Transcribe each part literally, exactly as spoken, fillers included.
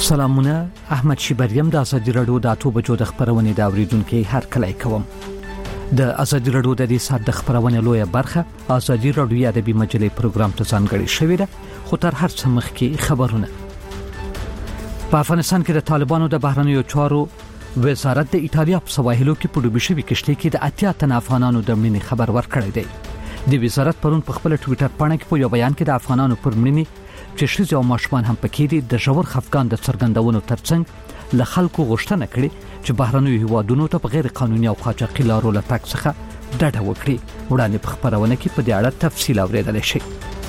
سلامونه، احمد شیبریم د ازادي رادیو د اتو بجو د خبرونې دا اوریدونکو هر کله کوم. د ازادي رادیو د دې ساعت د خبرونې لویه برخه ازادي رادیو ادبي مجلې پروګرام ته ځانګړې شوې ده، خو تر هر څه مخکې خبرونه. په افغانستان کې د طالبانو د بهرنیو چارو وزارت د ایتالیا په سواحلو کې په ډوبې شوې کشتۍ کې د اتیا تن افغانانو د مړینې خبر ورکړی دی. د وزارت پرون په خپل ټوئیټر باندې کې په یو بیان کې د افغانانو پر مړینې چې ښځې او ماشومان هم پکې دي د ژور خفګان د څرګندونو ترڅنګ له خلکو غوښتنه کړې چې بهرنیو هیوادونو ته په غیر قانوني او قاچاقي لارو له تګ څخه ډډه وکړي. وړاندې په خبرونه کې په دې اړه تفصیل اوریدل شي.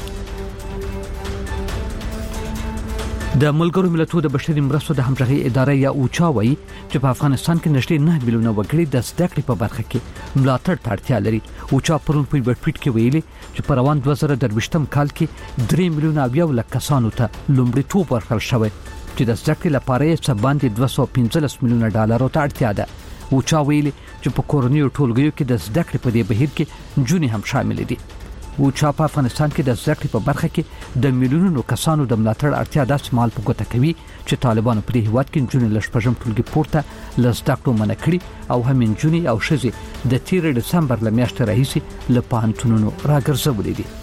د ملګرو ملتونو د بشري مرستو د همغږي ادارې یا اوچا وایي چې په افغانستان کې نږدې نه میلیونه وګړي د زده کړې په برخه کې ملاتړ ته اړتیا لري. اوچا پرون په ویبپاڼه کې ویلي چې په روان دوه زره درویشتم کال کې درې میلیونه او یو لک کسانو ته لومړیتوب ورکړل شوی چې د زده کړې لپاره یې څه باندې دوه سوه پنځلس میلیونه ډالرو ته اړتیا ده. اوچا ویلي چې په کورنیو ټولګیو کې د زده کړې په دې بهیر کې نجونې هم شامل دي. اوچا په افغانستان کې د زده کړې په برخه کې د میلیونونو کسانو د ملاتړ اړتیا داسې مال په ګوته کوي چې طالبانو په دې هیواد کې نجونې له شپږم ټولګي پورته له زده کړو منع کړي او هم نجونې او ښځې د تیر دسمبر له میاشتې راهیسې له پوهنتونونو راګرځولې دي.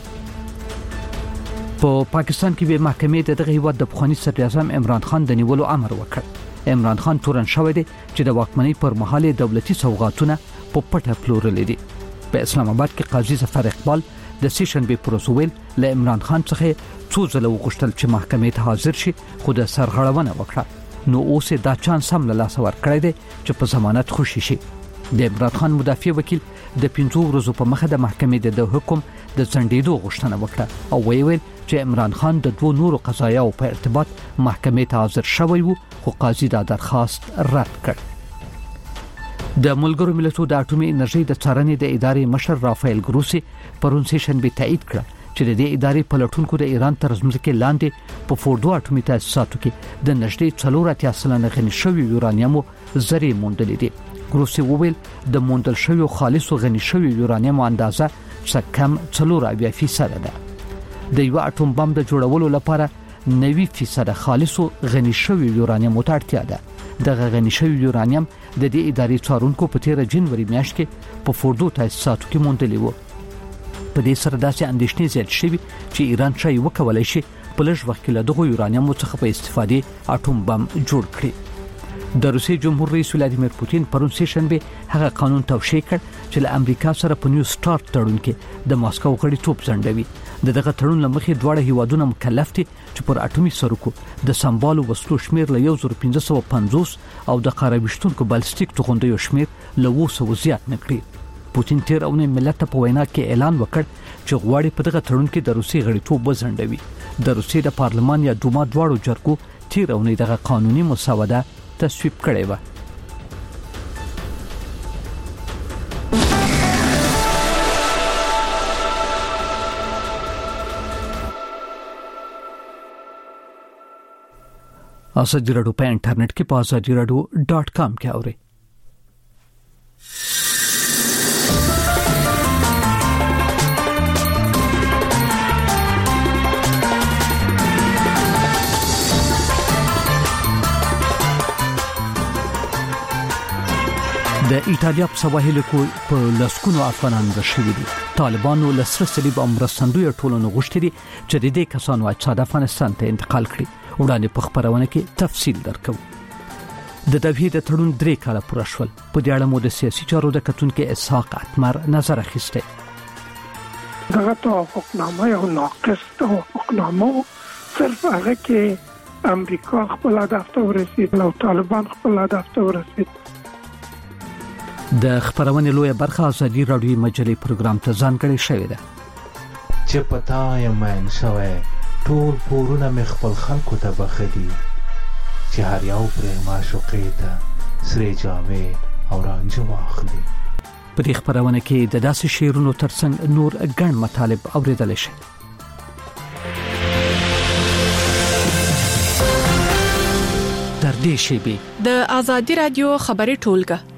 په پاکستان کې به محکمې د دغه هیواد د پخواني صدر اعظم عمران خان د نیولو امر وکړ. عمران خان تورن شوی دی چې د واکمنۍ پر مهال دولتي سوغاتونه په پټه پلورلې دي. په اسلام آباد کې قاضي ظفر اقبال د سیشن به پروسویل له عمران خان څخه څو ځله وغوښتل چې محکمې ته حاضر شي، خو د سرغړونه وکړه. نو اوس دا چانس هم له لاس ورکړی دی چې په ضمانت خوشي شي. د عمران خان مدافع وکیل د پنځو ورځو په مخه د محکمې د حکم د ځنډېدو غوښتنه وکړه او ویل چې عمران خان د دوه نورو قضایاو په ارتباط محکمې ته حاضر شوی وو، خو قاضي دا درخواست رد کړ. د ملګرو ملتونو د اټومي انرژي د څارنې د ادارې مشر رافایل ګروسی پرون سیشن به تایید کړ چې د دې ادارې پلټونکو د ایران تر ځمکې لاندې په فوردو اټومي تاسیساتو کې د نږدې څلور اتیا سلنه غني شوی یورانیم زری موندلې دي. ګروسی وویل د موندل شوی خالص او غني شوی یورانیم اندازه څه کم څلور اویا فیصد ده. د یو اټوم بم د جوړولو لپاره نوي فیصد خالص او غني شوی یورانیم ته اړتیا ده. دغه غني شوی یورانیم د دې ادارې څارونکو په تیر جنوري میاشت کې په فوردو تاسیساتو کې موندلې وو. په دې سره داسې اندېښنې زیات شوې چې ایران شای وکولای شي په لږ وخت کې له دغه یورانیم څخه په استفادې اټوم بم جوړ کړي. د روسي جمهور رئیس ولادیمیر پوتین پرون سیشن به هغه قانون توشیح کړ چې له امریکا سره په نیو سٹارټ تړون کې د ماسکو غړیتوب ځنډوي. دغه تړون لمخې دواړه هیوادونه مکلف دي چې پر اټومي سرکو د سمبالو وسلو شمیر له یو زر پنځه سوه پنځوس او د قارویشتونکو بالستیک توغندیو شمیر له اوه سوه زیات نکړي. پوتین تیر اونۍ ملت په وینا کې اعلان وکړ چې غواړي په دغه تړون کې د روسي غړیتوب وځنډوي. د روسي د پارلمان یا دوما دواړو جرګو تیر اونۍ دغه قانوني مسوده تصویب کړې و. ازادي رادیو په انټرنیټ کې په ازادي رادیو ډاٹ کام کې اورئ. د ایتالیا په سواحلو کې په لسکونو افغانان وشوي دي. طالبانو له سره صلیب او مرستندوی ټولنو غوښتي دي چې د دې کسانو اجساد افغانستان ته انتقال کړي. وړاندې په خبرونه کې تفصیل درکو. د دوی د تړون درې کاله پوره شول. په دې اړه مو د سیاسي چارو د کتونکو اسحاق اتمر نظر اخیسته. دغه توافقنامه یو ناقص توافقنامه صرف هغه کې امریکا خپل هدف ته ورسید او طالبان خپل هدف ته ورسید. د خبرونه لویه برخه ازادي رادیو مجلې پروګرام ته ځانګړې شوې ده. چې پتا یم من شوه ټول پورونه مې خپل خلکو ته بخدي چې هر یو پرې معشوقې ته سرې جامې او رانجه واخلي. په دې خبرونه کې د داسې شعرونو ترڅنګ نور ګڼ مطالب اوریدل شي. تر دې شیبې د ازادي رادیو خبري ټولګه.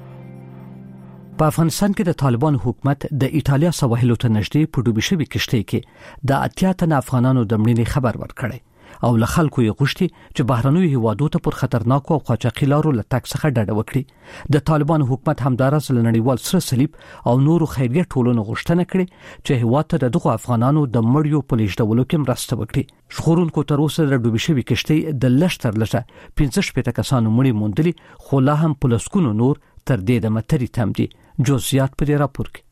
په افغانستان کې د طالبان حکومت د ایتالیا سواحلو ته نږدې په ډوبې شوې کشتۍ کې د اتیا تن افغانانو د مړینې خبر ورکړی. او له خلکو یې غوښتي چې بهرنیو هیوادو ته پر خطرناکو او قاچاقي لارو له تګ څخه ډډه وکړي. د طالبان حکومت همدارس له نړیوال سره صلیب او نورو خیریه ټولنو غوښتنه کړې چې هیواد ته دغه افغانانو د مړیو په لیږدولو کې مرسته وکړي. ژغورونکو تر اوسه د ډوبې شوې کشتۍ د لشتر لټه پنځه شپېته کسانو مړي موندلي، خو لا هم په لسګونو نور تر دې د متري تم دي. جزئیات په دې راپور کې.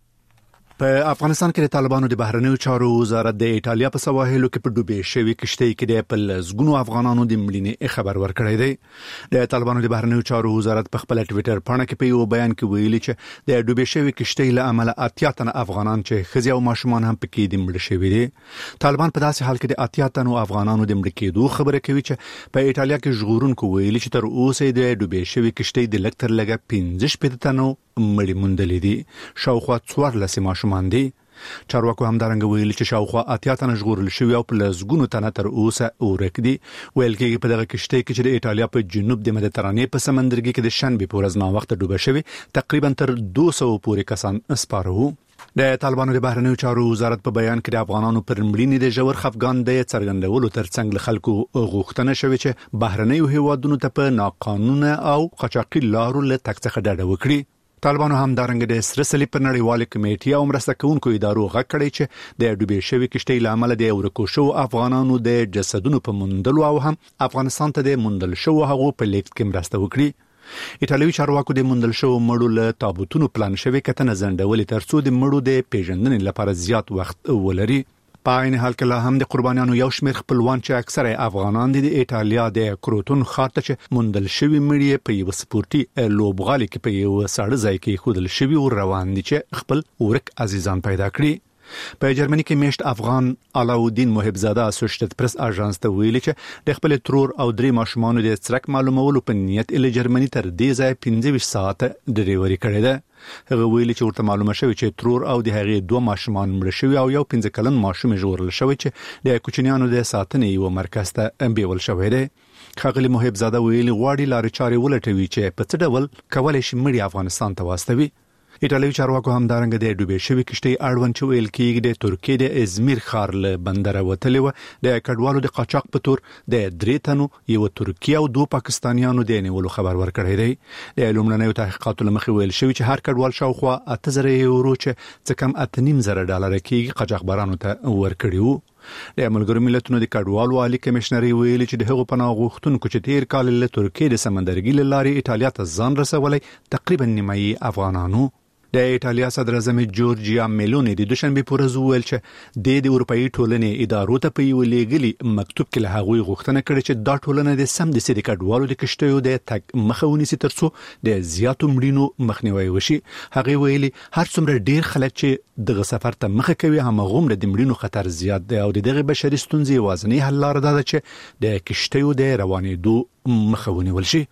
په افغانستان کې د طالبانو د بهرنیو چارو وزارت د ایټالیا په سواحلو کې په ډوبې شوې کشتۍ کې د پلزګونو افغانانو د مړینې خبر ورکړی دی. د طالبانو د بهرنیو چارو وزارت په خپل ټوئیټر باندې کې په یو بیان کې ویلي چې د ډوبې شوې کشتۍ له امله اتیا تنه افغانان چې ښځې او ماشومان هم پکې د مړ شوي دي. طالبان په داسې حال کې د اتیا تنو افغانانو د مړ کېدو خبره کوي چې په ایټالیا کې ژغورونکو ویلي چې تر اوسه د ډوبې شوې کشتۍ د لکتر لګه پنځه شپېته تنو مړي موندلي دي. شاوخوا څوارلس ماشومان دي. چارواکو همدارنګه ویلي چې شاوخوا اتیا تنه ژغورل شوي او په لسګونو تنه تر اوسه ورک دي. ویل کېږي په دغه کشتۍ کې چې د ایټالیا په جنوب د مدیترانې په سمندرګي کې د شنبې په ورځ ناوخته ډوبه شوي تقریبا تر دوه سوه پورې کسان سپاره وو. د طالبانو د بهرنیو چارو وزارت په بیان کې د افغانانو پر مړینې د ژور خفګان د څرګندولو ترڅنګ له خلکو غوښتنه شوې چې بهرنیو هیوادونو ته په ناقانونه او قاچاقي لارو له تګ څخه ډډه وکړي. طالبانو همدارنګه د سره صلیب په نړیواله کمیټې او مرسته کوونکو ادارو غږ کړی چې د ډوبې شوې کشتۍ له امله د ورکو شوو افغانانو د جسدونو په موندلو او هم افغانستان ته د موندل شوو هغو په لیږد کې مرسته وکړي. ایټالوي چارواکو د موندل شوو مړو له تابوتونو پلان شوی کتنه زندولې ترڅو د مړو د پیژندنې لپاره زیات وخت ولري. په عین حال کې لا هم د قربانیانو یو شمېر خپلوان چې اکثره افغانان دي د ایټالیا د کروتون ښار ته چې موندل شوی مړي په یو سپورتي لوبغالي کې په یو ساړه ځای کې خودل شوی او روان دي چې خپل ورک عزیزان پیدا کړي. په جرمني کې میشت افغان علاودین محبزاده اسوسییټډ پریس اژانس ته ویلي چې د خپل ترور او درې ماشومان د څرک معلومولو په نیت ال جرمني تر دې ځای پنځه ساعت ډریوري کړې ده. هغه ویلي چې ورته معلومه شوی چې ترور او د هغې دوه ماشومان مړ شوي او یو پنځه کلن ماشوم ژغورل شوی چې د کوچنیانو د ساتنې یو مرکز ته بیول شوی دی. ښاغلي محبزاده ویلي غواړي لارې چارې ولټوي چې په څه ډول کولای شي مړي افغانستان ته واستوي. ایټالوي چارواکو همدارنګه د ډوبې شوې کشتۍ اړوند چې ویل کېږي د ترکیې د ازمیر ښار له بندره وتلې وه د کډوالو د قاچاق په تور د درې تنو یو ترکی او دوه پاکستانیانو د نیولو خبر ورکړی دی. د لومړنیو تحقیقاتو له مخې ویل شوی چې هر کډوال شاوخوا اته زره یورو چې څه کم اته نیم زره ډالر کېږي قاچاقبرانو ته ورکړي وو. د ملګرو ملتونو د کډوالو عالی کمشنري ویلي چې د هغو پناه غوښتونکو چې تیر کال له ترکیې د سمندرګي له لارې ایټالیا ته ځان رسولی تقریبا نیمایي افغانانو. د ایټالیا صدر اعظم جورجیا میلونی د دوشنبه په ورځ ویل چې د اروپאי ټولنې ادارو ته په یو لیږلي مکتوب کې له هغوی غوښتنه کړې چې دا ټولنه د سم د سړي کډوالو د کشتیو د تګ مخه ونیسي ترڅو د زیاتو مړینو مخنیوي وشي. هغه ویلي هر څومره ډیر خلک چې دغه سفر ته مخه کوي همغومره د مړینو خطر زیات دی او دغه بشري ستونزې وازنې حل لاره ده چې د کشتیو د روانېدو مخه ونیول شي.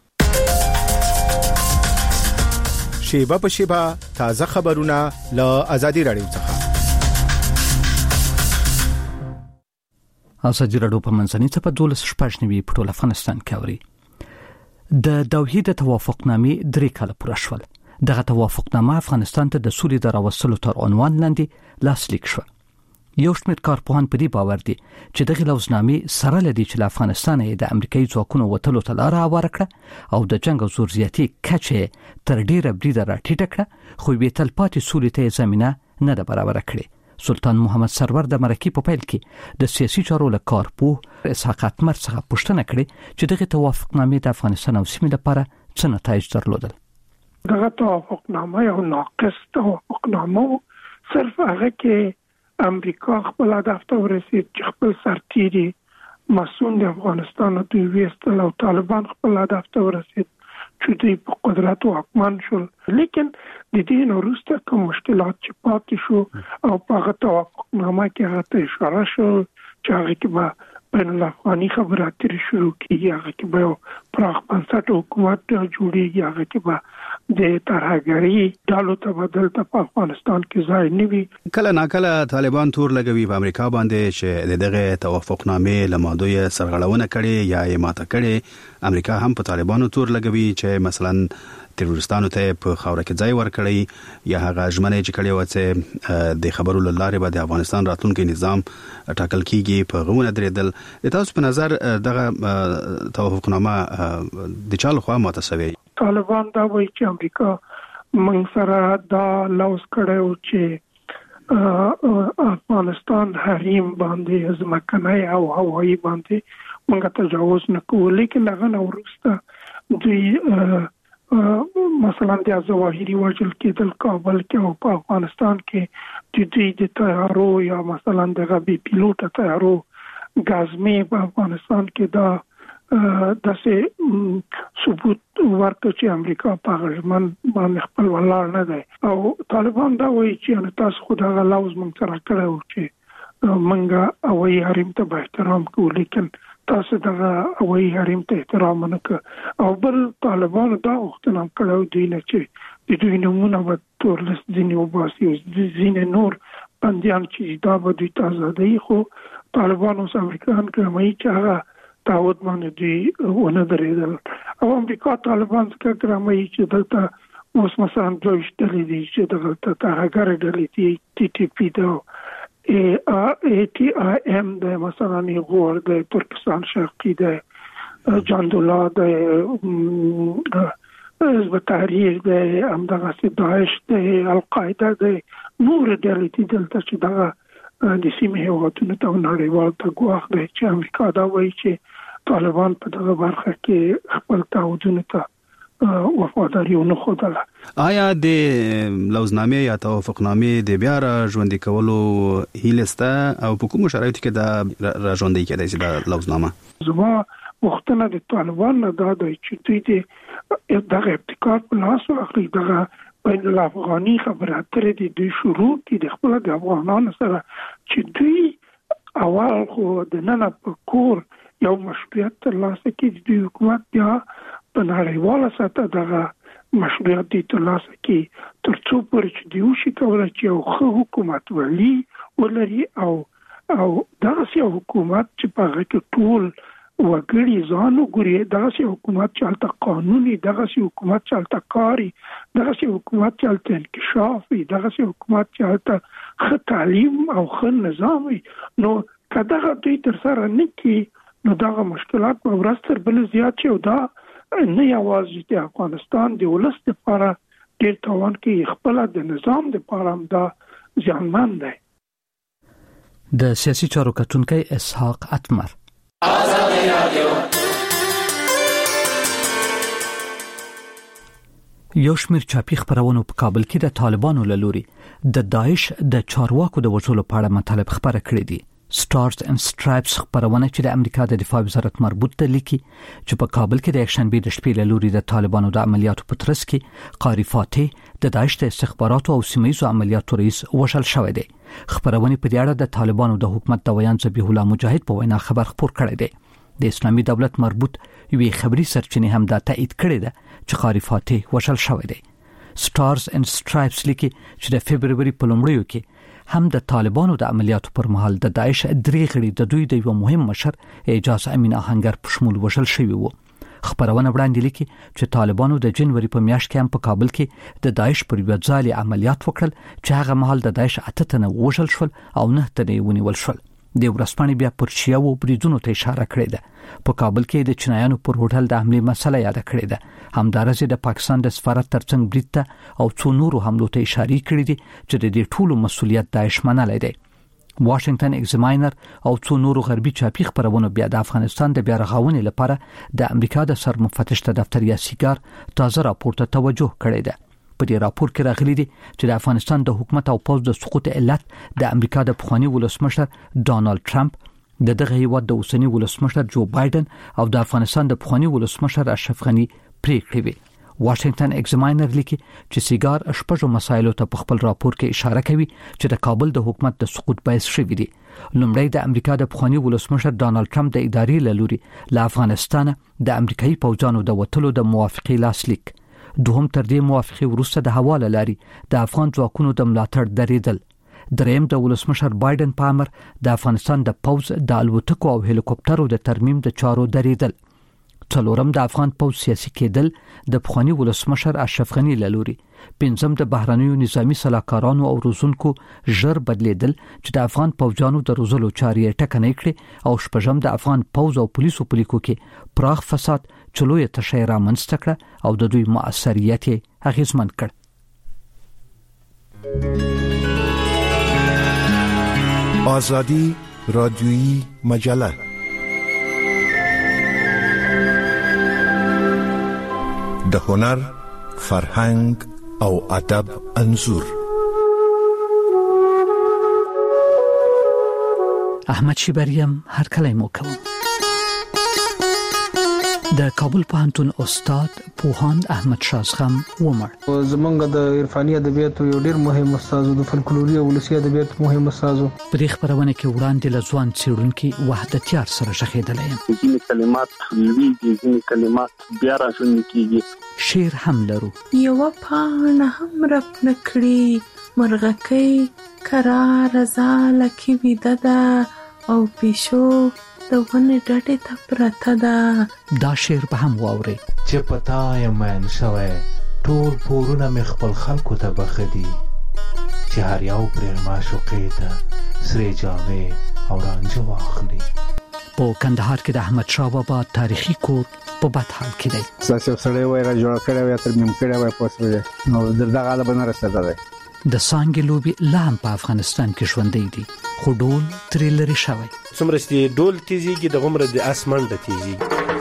شیبه په شیبه تازه خبرونه له ازادي رادیو څخه. ازادي رادیو په منځني څه په دولس شپږ نیوي په ټول افغانستان کې اوري. د دوحې د توافقنامې درې کاله پوره شول. دغه توافقنامه افغانستان ته د سولې د راوستلو تر عنوان لاندې لاسلیک شو. یو شمېر کارپوهان په دې باور دي چې دغه لوزنامې سره لدی چې له افغانستان د امریکایي ځواکونو وټلو ته لار هواره کړه او د جنگ او زور زیاتی کچه تر ډیره بریده راټیټه کړه، خو به تل پاتې سولې ته زمينه نه ده برابر کړې. سلطان محمد سرور د مرکې په پیل کې د سیاسي چارو له کارپوه اسحاق اتمر څخه پوښتنه کړې چې دغه توافقنامې د افغانستان او سیمې لپاره څه نتایج درلودل. دغه توافقنامه یو ناقص توافقنامه صرف هغه کې امریکا خپل هدف ته ورسید چې خپل سرتیري مسؤل د افغانستان او د ویستل او طالبان خپل هدف ته ورسید چې دوی په قدرت واکمن شول. لیکن د دې نه وروسته کوم مشکلات چې پاتې شو او په هغه توافقنامه کې هغه ته اشاره شو چې هغه کې به بین الافغاني خبرې اترې شروع کیږي، هغه کې به پراخ بنسټه حکومت جوړیږي، هغه کې به د ترهګری ډالو تبادل ته په افغانستان کې ځای نه وي. کله ناکله طالبان تور لګوي په امریکا باندې چې دغه توافقنامې لمادوی سرغړونه کړي یا یې ماته کړي. امریکا هم په طالبانو تور لګوي چې مثلا تروریستانو ته په خاور کې ځای ورکړي یا هغه ژمنه چې کړي و چې د خبرو لاره به د افغانستان راتلونکي نظام ټاکل کیږي په غوونه درېدل. تاسو په نظر دغه توافقنامه د چا لخوا ماتسوي؟ طالبان دا وایي چې امریکا موږ سره دا لوز کړو چې افغانستان حریم باندې ځمکنی او هوایي باندې موږ تجاوز نکوو، لیکن هغه نه وروسته دوی مثلا د ظواهري وجل کېدل کابل کې او په افغانستان کې د دوی د طیارو یا مثلا د غبي پیلوټ طیارو غازمې په افغانستان کې دا داسې ثبوت ورکړ چې امریکا په غژمن باندې خپل ولاړ نه دی. او طالبان دا وایي چې تاسو خو دا لوز موږ سره کړو چې موږ هوایي حریم ته احترام کوو، لیکن تاسو دغه هوایي حریم ته احترام نه کوي. او بل طالبان دا غوښتنه کړو دی چې د دوی نمونه به تورلس ځینې وباسي او ځینې نور بندیان چې دا به دوی ته ازادي. خو طالبان اوس امریکایان کوي چې هغه تعهد باندې دوی ونه درېدل. او امریکا طالبان څخه کوي چې دلته اوس مثلا دوی شتلې دي چې دغه ترهګر ډلې دي ټي ټي پی دا ای ټي آی ایم د مثلا غور د ترکستان شرقي د جاندولا د حزب تحریر د همدغه داعش د القاعده د نور ډلې دي دلته چې دغه د سیمې هیوادونو ته نړیوال ته ګواښ دی چې امریکا دا وایي چې طالبان په دغه برخه کې خپل تعهدونو ته وفاداری ونه خوده. آیا د لوزنامې یا توافقنامې د بیا را ژوندۍ کولو هیلسته او په کوم شرایطو کې دا را ژوندۍ کېدای شي د لوزنامه؟ زما وختونه د طالبان نه دا دی چې دوی د دغه ابتکار په لاس واخلي، دغه بین الافغاني خبرې اترې دي دوی شروع کړي د خپل د افغانانو سره چې دوی اول خو د نن په کور یو مشروعیت ترلاسه کړي، د حکومت بیا په نړیواله سطح دغه مشروعیت دي ترلاسه کړي تر څو پورې چې دوی وشي کولی چې یو ښه حکومت ولي ولري او او دغسې یو حکومت چې په هغه کې ټول وګړي ځان وګوري، دغسې حکومت چې هلته قانوني، دغسې حکومت چې هلته کاري، دغسې حکومت چې هلته انکشاف وي، دغسې حکومت چې هلته ښه تعلیم او ښه نظام وي. نو که دغه دوی ترسره نه کړي نو دغه مشکلات به ورځ تر بلې زیات شي او دا نه یوازې د افغانستان د ولس لپاره ډېر تاوان کوي، خپله د نظام لپاره هم دا زیانمن دی. د سیاسي چارو کتونکی اسحاق اتمر. یو شمېر چاپي خبرونو په کابل کې د طالبانو له لوري د داعش د چارواکو د وژلو په اړه مطالب خبره کړې دي. سټارز اینڈ سټرایپس خبرونه چې د امریکا د دفاع وزارت مربوط ته لیکي چې په کابل کې د یکشنبه د شپې له لوري د طالبانو د عملیاتو په ترڅ کې قاری فاتح د داعش د استخباراتو او سیمه‌ییزو عملیاتو رئیس وشل شوی دی. خبرونه په دې اړه د طالبانو د حکومت د ویان ذبیح الله مجاهد په وینا خبر خپور کړی دی. د اسلامي دولت مربوط یوې خبري سرچینې هم دا تایید کړې ده چې قاری فاتح وشل شوی دی. سټارز اینڈ سټرایپس لیکي چې د فبرवरी په لومړیو کې هم د طالبانو د عملیاتو پر مهال د داعش درې غړي د دوی د یو مهم مشر اعجاز امین آهنگر په شمول وژل شوی وو. خبرونه وړاندې لیکي چې طالبانو د جنوري په میاشت کې هم په کابل کې د داعش پر یو ځالي عملیات وکړل چې هغه مهال د داعش اته تنه وژل شول او نه تنه ونیول شول. د ورسپانې بیا پر شیاو بریدونو ته اشاره کړې ده. په کابل کې د چینایانو پر هوټل د حمله مسله یاد کړې ده. همدارسه د پاکستان د سفارت ترڅنګ برید ته او څو نورو حملو ته اشاره کړې دي چې د دې ټولو مسولیت داعش منلای دی. واشنگټن ایگزاماینر او څو نورو غربي چاپي خبرونه بیا د افغانستان د بیا رغونې لپاره د امریکا د سرمفتش د دفتر یا سیګار تازه راپور ته توجه کړې ده. په دې راپور کې راغلي دي چې د افغانستان د حکومت او پوز د سقوط علت د امریکا د پخوانی ولسمشر ډانلډ ټرمپ، د دغه هیواد د اوسنی ولسمشر جو بایدن او د افغانستان د پخوانی ولسمشر اشرف غنی پریکړې وي. واشنگټن ایگزاماینر لیکي چې سیګار شپږو مسایلو ته په خپل راپور کې اشاره کوي چې د کابل د حکومت د سقوط باعث شوی دي. لومړی د امریکا د پخوانی ولسمشر ډانلډ ټرمپ د ادارې له لوري له افغانستان د امریکایي پوځانو د وټلو د موافقې لاسلیک، دوهم تر دې موافقه وروسته د حواله لاري د افغان ځواکونو د ملاتړ درېدل. دریم د ولسمشر بایدن په امر د افغانستان د پوز د الوتکو او هلیکوپټرو د ترمیم د چارو درېدل. څلورم د افغان پوز سیاسي کېدل د پخوانی ولسمشر اشرف غنی لوري. پنځم د بهرنیو نظامی سلاکارانو او روزونکو ژر بدلیدل چې د افغان پوجانو د روزلو چارې ټکنۍ کړې. او شپږم د افغان پوز او پولیسو پلیکو کې پراخ فساد چلوې تشیرا منځته کړ او د دوی مؤثریت اغیزمن کړ. آزادی رادیویی مجله د هنر، فرهنګ او ادب انځور. احمد شیبریم هر کله مو کوم. د کابل پوهنتون استاد پوهاند احمد شازغم ومر. زمونږ د عرفاني ادبیاتو یو ډیر مهم استاد، د فلکلوري او ولسي ادبیاتو مهم استاد. په دې خبرونه کې وړاندې لزوان څېړونکو وحدتيار سره شخېدلې یم. ځینې کلمات لویږي، ځینې کلمات بیا راځي کېږي. شعر هم لرو. یو پاڼه هم رپ نکړي، مرغکۍ قرار زاله کې ویده او پښو د ونه ډډې ته پرته ده. دا شعر به هم واوري چې پتا یم مین شوه ټول پورونه مې خپل خلکو ته بخدي، چې هر یو پرې معشوقې ته سرې جامې او رانجه واخلي. په کندهار کې د احمد شاه بابا تاریخي کور په بد حال کې دی. ساسي سړی وای را جوړ کړی وای تر مم کړی وای پوسره نو دغه غالب نه رسېدلی. د سانګې لوبي لام په افغانستان کې ژوندۍ دي، خو ډول ترې لري شوی. څومره چې ډول تیزیږي د غمره د اسمان د تیزیږي.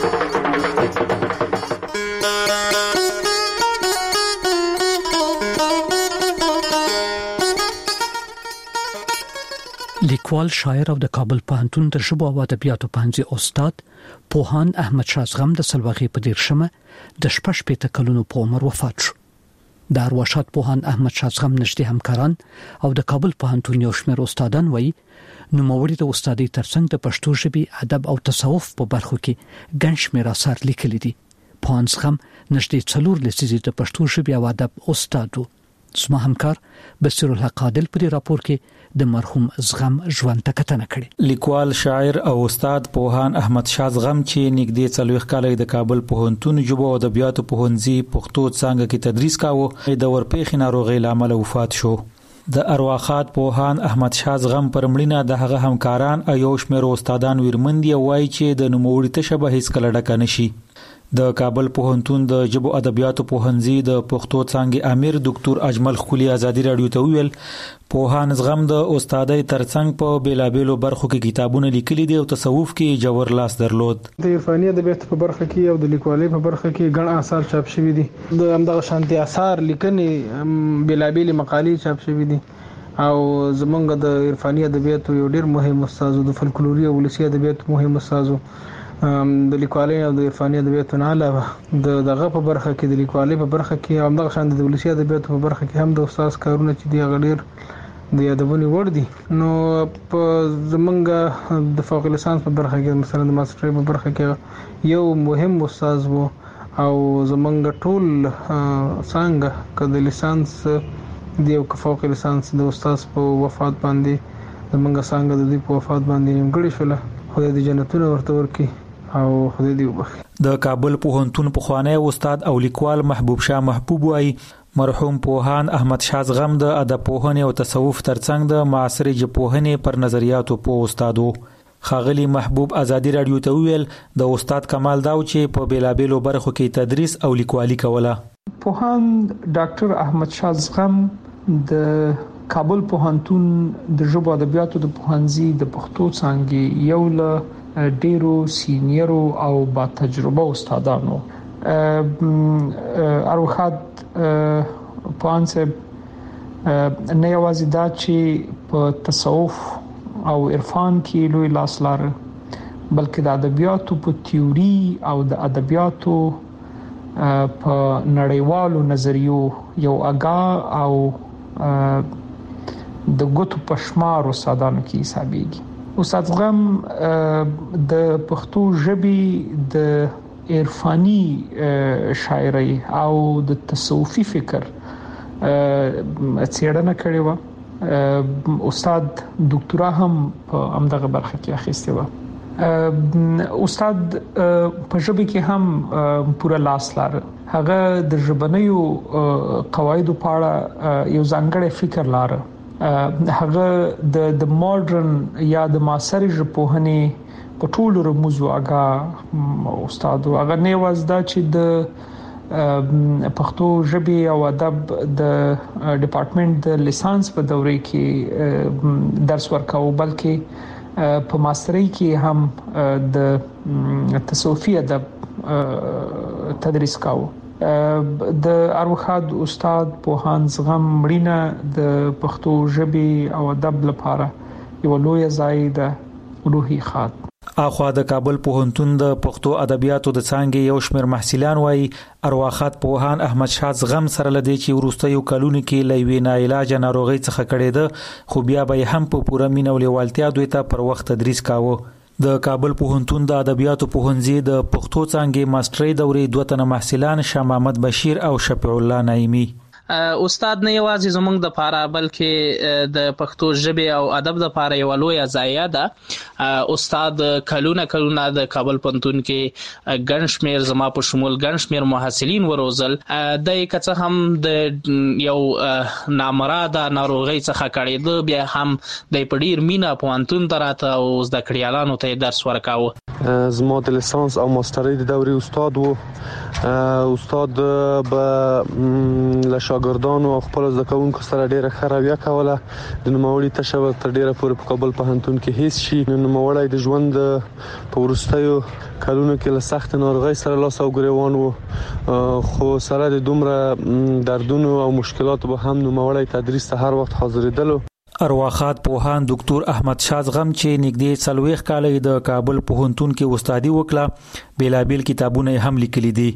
لیکوال، شاعر او د کابل پوهنتون د ژبو او ادبیاتو پوهنځي استاد پوهاند احمد شازغم د سلواغې په دیرشمه د شپږ شپېته کلونو په عمر وفات شو. د ارواښاد پوهاند احمد شازغم نږدې همکاران او د کابل پوهنتون یو شمېر استادان وایي نوموړي د استادۍ ترڅنګ د پښتو ژبې، ادب او تصوف په برخو کې ګڼ شمېر اثار لیکلي دي. پوهاند شازغم نږدې څلور لسیزې د پښتو ژبې او ادب استاد و. زما همکار بصیر الحق عادل په راپور کې د مرحوم زغم ژوند ته کتنه کړې. لیکوال، شاعر او استاد پوهاند احمد شازغم چې نږدې څلوېښت کاله د کابل پوهنتون ژبو او ادبیاتو پوهنځي پښتو څانګه کې تدریس کاوه، د ورپېښې ناروغۍ له امله وفات شو. د ارواښاد پوهاند احمد شازغم پر مړینه د هغه همکاران او یو شمېر استادان ویرمند دي، وایي چې د نوموړي تشه به هیڅکله ډکه نشي. د کابل پوهنتون د ژبو ادبیاتو پوهنځي د پښتو څانګې امیر ډاکټر اجمل خولي ازادي رادیو ته ویل پوهاند شازغم د استادۍ ترڅنګ په بیلابېلو برخو کې کتابونه لیکلي دي او تصوف کې جوور لاس درلود. د عرفاني ادبیاتو په برخه کې او د لیکوالۍ په برخه کې ګڼ آثار چاپ شوي دي. د همدغه شانتي آثار لیکنې بیلابېلې مقالې چاپ شوي دي. او زمونږ د عرفاني ادبیاتو یو ډیر مهم استاد، د فلکلوري او ولسي ادبیاتو مهم استاد، د لیکوالۍ او د عرفاني ادبیاتو نه علاوه د دغه په برخه کې د لیکوالۍ په برخه کې او همدغه شان د ولسي ادبیاتو په برخه کې هم د استاد کارونه چې دی هغه ډیر د یادونې وړ دي. نو په زمونږ د فوق لیسانس په برخه کې مثلا د ماسترۍ په برخه کې یو مهم استاد وو او زمونږ ټول څنګه که د لیسانس دی او که فوق لیسانس د استاد په وفات باندې زمونږ څنګه د دې په وفات باندې نیمګړې شوله. خدای دې جنتونه ورته ورکړي او خدای دې وبخښي. د کابل پوهنتون پخوانی استاد او لیکوال محبوب شاه محبوب وایي مرحوم پوهاند احمد شازغم د ادب پوهنې او تصوف ترڅنګ د معاصرې ژبپوهنې پر نظریاتو په استاد و. ښاغلي محبوب ازادي رادیو ته ویل د استاد کمال داو چې په بیلابېلو برخو کې تدریس او لیکوالي کوله. پوهاند ډاکټر احمد شازغم د کابل پوهنتون د ژبو ادبیاتو د پوهنځي د پښتو څانګې یو له ډیرو سینیرو او با تجربه استادانو. ارواښاد پوهاند صاحب نه یوازې دا چې په تصوف او عرفان کې لوی لاس لاره، بلکې د ادبیاتو په تیوري او د ادبیاتو په نړیوالو نظریو یو اگاه او د ګوتو پشمار استادانو کې حسابيږي. استاد شازغم د پښتو ژبې د عرفاني شاعري او د تصوفي فکر څېړنه کړې و. استاد ډاکټرا هم په امدغه برخه کې اخیسته و. استاد په ژبه کې هم پوره لاس لار. هغه د ژبنیو قواعد په اړه یو ځانګړی فکر لار. هغه د د ماډرن یا د معاصر ژبپوهنې په ټولو رموزو هغه استاد هغه نه وازدا چې د پښتو ژبې او ادب د ډپارټمنټ د لیسانس په دوره کې درس ورکاو، بلکې په ماسترۍ کې هم د تصوفي ادب تدریس کاوه. د اروخاد استاد پوهان زغم مړینه د پښتو ژبې او ادب لپاره یو لوی ځای ده. روحي خاط اخوا د کابل پوهنتون د پښتو ادبیاتو د څانګې یو شمېر محصلان وایي ارواخات پوهان احمد شاه زغم سره لدی چې ورستیو کلونو کې لوي نه علاج ناروغي څخه کړي ده، خو بیا به هم په پوره مینه او لیوالتیا دوی ته پر وخت تدریس کاوه. د کابل پوهنتون د ادبیاتو پوهنځي د پښتو څانګې ماسترۍ دورې دوه تنه محصلان شاه محمد بشیر او شفیع الله نایمی استاد نه یوازې زمونږ د پاره بلکې د پښتو ژبې او ادب د پاره یو لوی ځای ده. استاد کلونه کلونه د کابل پوهنتون کې ګنشمیر زما په شمول ګنشمیر محصلین وروزل. د کڅه هم د یو نامراده ناروغي څخه کړي ده، بیا هم د پډیر مینا پوهنتون تراته او د کړیالانو ته درس ورکاوه. زما د لیسانس او ماسترۍ د دورې استاد وو. استاد به له شاګردانو او خپل زده کوونکو سره ډیره ښه رویه کوله. د نوموړي تشویق تر ډیره پورې په کابل پوهنتون کې هیڅ شي. نوموړی د ژوند په وروستیو کلونو کې له سخت ناروغۍ سره لاس او ګریوان وو، خو سره د دومره دردونو او مشکلاتو به هم نوموړی تدریس ته هر وخت حاضرېدلو. ارواخات پوهان ډاکټر احمد شاه زغم چې نږدې څلوېښت کاله د کابل پوهنتون کې استادي وکړه، بیلابیل کتابونه هم لیکلي دي.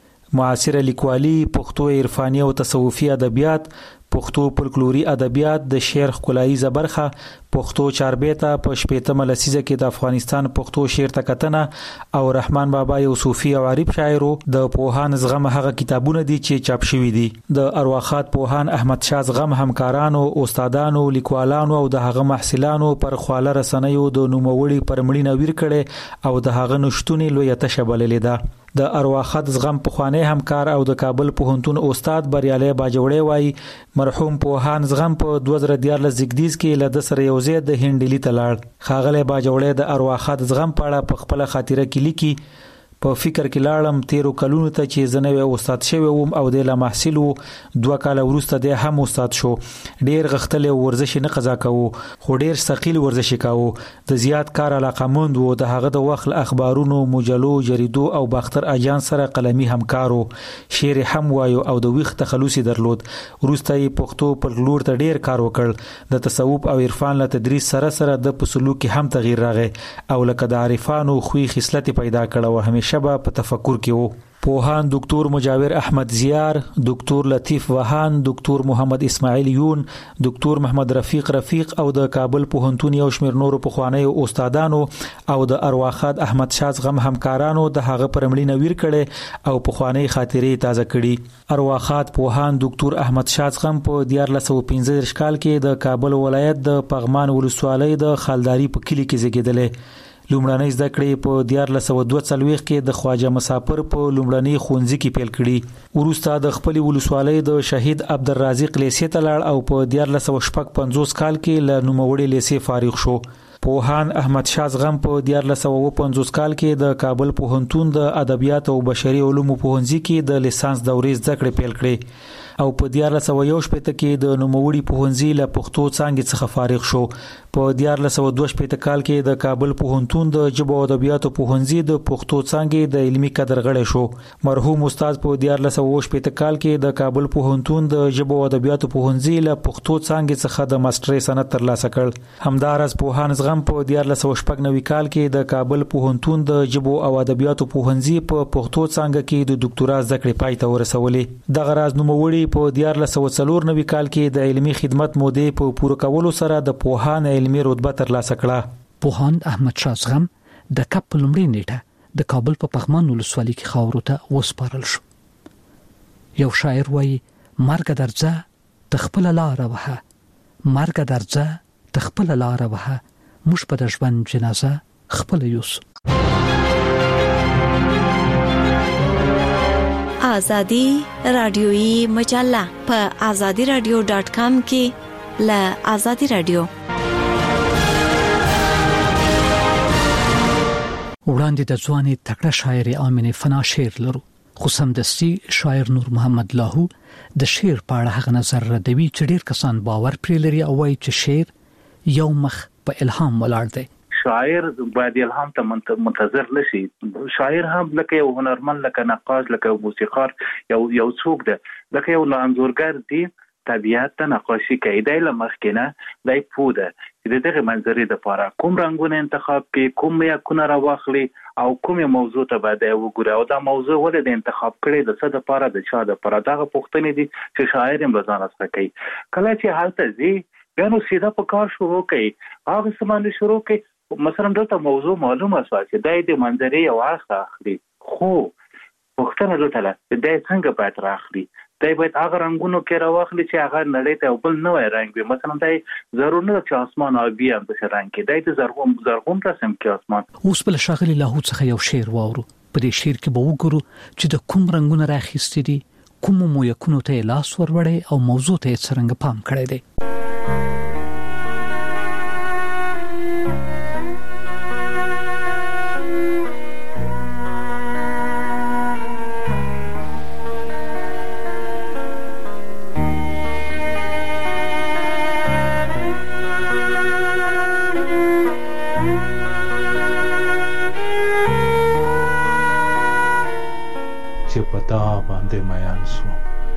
معاصره لیکوالي، پښتو عرفاني او تصوفي ادبیات، پښتو فولکلوري ادبیات، د شعر ښکلاییزه برخه، پښتو چاربیته په شپېتمه لسیزه کې د افغانستان پښتو شعر ته کتنه او رحمان بابا یو صوفي او عارف شاعرو. د پوهان زغم هغه کتابونه دي چې چاپ شوي دي. د ارواخات پوهان احمد شاه زغم همکارانو، استادانو، لیکوالانو او د هغه محصلانو پر خواله رسنیو د نوموړي پر مړینه ویر کړي او د هغه نشټونی لوی تشه بللې ده. د ارواخات زغم پخوانی همکار او د کابل پوهنتون استاد بریالي باجوړی وایي مرحوم پوهان زغم په دوه زره دیارلس زیږدیز کې له د سره یو ځای د هندلي ته لاړ. ښاغلی باجوړی د ارواخات زغم په اړه په خپله خاطره کې لیکي په فکر کې لاړم تیرو کلونو ته چې زه نوی استاد شوی وم او د لا محصل وو. دوه کاله وروسته د هم استاد شو. ډیر غختلی ورزش نه قضا کوو، خو ډیر ثقيل ورزش کاوه. د زیات کار علاقمند وو. د هغه د وخت اخبارونو، مجلو، جریدو او باختر اجان سره قلمي همکارو. شعر هم وایو او د ویښ تخلصي درلود. وروسته یې پښتو فولکلور ته ډیر کار وکړ. د تصوف او عرفان له تدریس سره سره د پسلوک کې هم تغییر راغی او لکه د عارفانو خوې خصلت پیدا کړه او همیشه شبا په تفکر کې وو. پوهان ډاکټر مجاور احمد زیار، ډاکټر لطیف وهان، ډاکټر محمد اسماعیل یون، ډاکټر محمد رفیق رفیق او د کابل پوهنتون یو شمېر نورو پخوانیو استادانو او د ارواخات احمد شاه زغم همکارانو د هغه پر مړینه ویر کړي او پخوانی خاطرې تازه کړي. ارواخات پوهان ډاکټر احمد شاه زغم په دیارلس سوه پنځه دېرش کال کې د کابل ولایت د پغمان ولسوالۍ د خالداري په کلی کې زیږیدل. لومړنۍ زده کړې په دیارلس سوه دوه څلوېښت کې د خواجه مسافر په لومړنۍ ښوونځي کې پیل کړي. وروسته د خپلې ولسوالۍ د شهید عبدالرازق لیسې ته لاړ او په دیارلس سوه شپږ پنځوس کال کې له نوموړې لیسې فارغ شو. پوهان احمد شاه زغم په دیارلس سوه اووه پنځوس کال کې د کابل پوهنتون د ادبیات او بشري علومو پوهنځي کې د لیسانس دورې زده کړې پیل کړې او په دیارلس سوه یو شپېته کې د نوموړي پوهنځي له پښتو څانګې څخه فارغ شو. په دیارلس سوه دوه شپېته کال کې د کابل پوهنتون د ژبو او ادبیاتو پوهنځي د پښتو څانګې د علمي کدر غړی شو. مرحوم استاد په دیارلس سوه اووه شپېته کال کې د کابل پوهنتون د ژبو او ادبیاتو پوهنځي له پښتو څانګې څخه د ماسترۍ سند ترلاسه کړ. همدارس پوهان زغم په دیارلس سوه شپږ نوي کال کې د کابل پوهنتون د ژبو او ادبیاتو پوهنځي په پښتو څانګه کې د ډاکټرا زده کړې پای ته ورسولې. دغه راز نوموړي په دیارلس سوه څلور نوي کال کې د علمي خدمت مودې په پوره کولو سره د پوهان علمي رتبه ترلاسه کړه. پوهان احمد شاه زغم د کپ لومړۍ نیټه د کابل په پغمان ولسوالۍ کې خاورو ته وسپارل شو. یو شاعر وایي مرګ درځه تخپل لار وه، مرګ درځه تخپل لار وه، موږ په د ژوند جنازه خپل یوسو. آزادی رادیویی مجله په آزادی رادیو ډاټ کام کې له آزادی رادیو. وړاندې د ځواني تکړه شاعر آمینه فنا شعر لرو، خو سمدستي شاعر نور محمد لاهو د شعر په اړه هغه نظر ردوي چې ډېر کسان باور پرې لري او وايي چې شعر یو مخ په الهام ولاړ دی. شاعر باید الهام ته منتظر نشي. شاعر هم لکه یو هنرمند، لکه نقاش، لکه موسیقار، یو یو څوک دی، لکه یو انځورګر دی، طبیعت ته نقاشي کوي. دای له مخکنه دای پوده چې دغه منظرې د لپاره کوم رنگونه انتخاب کړي، کوم یا کونه راوخلي او کوم موضوع ته باید وګوري او دا موضوع ولې د انتخاب کړي، د څه لپاره، د چا لپاره. دغه پوښتنې دي چې شاعر هم ځان څخه کوي. کله چې حالت زی بیا نو سیده په کار شروع کوي، هغه سمانه شروع کوي. مثلا دلته موضوع معلومه شوه چې دای د منظرې یو اخر اخلي، خو پوښتنه دلته ده دای څنګه باید راخلي. دای باید هغه رنگونو کې راوخلي چې هغه نړۍ ته بل نوې رنگ وي. مثلا دای ضرور نه چې اسمان آبي هم د رنگ کې، دای د زرغون زرغون رسم کې اسمان. اوس بل شاغلی لاهو څخه یو شعر واورو. په دې شعر کې به وګورو چې د کوم رنگونو راخېستې دي، کوم مو یکونو ته لاس وروړي او موضوع ته څنګه پام کړی دی. پتا باندې میان شو،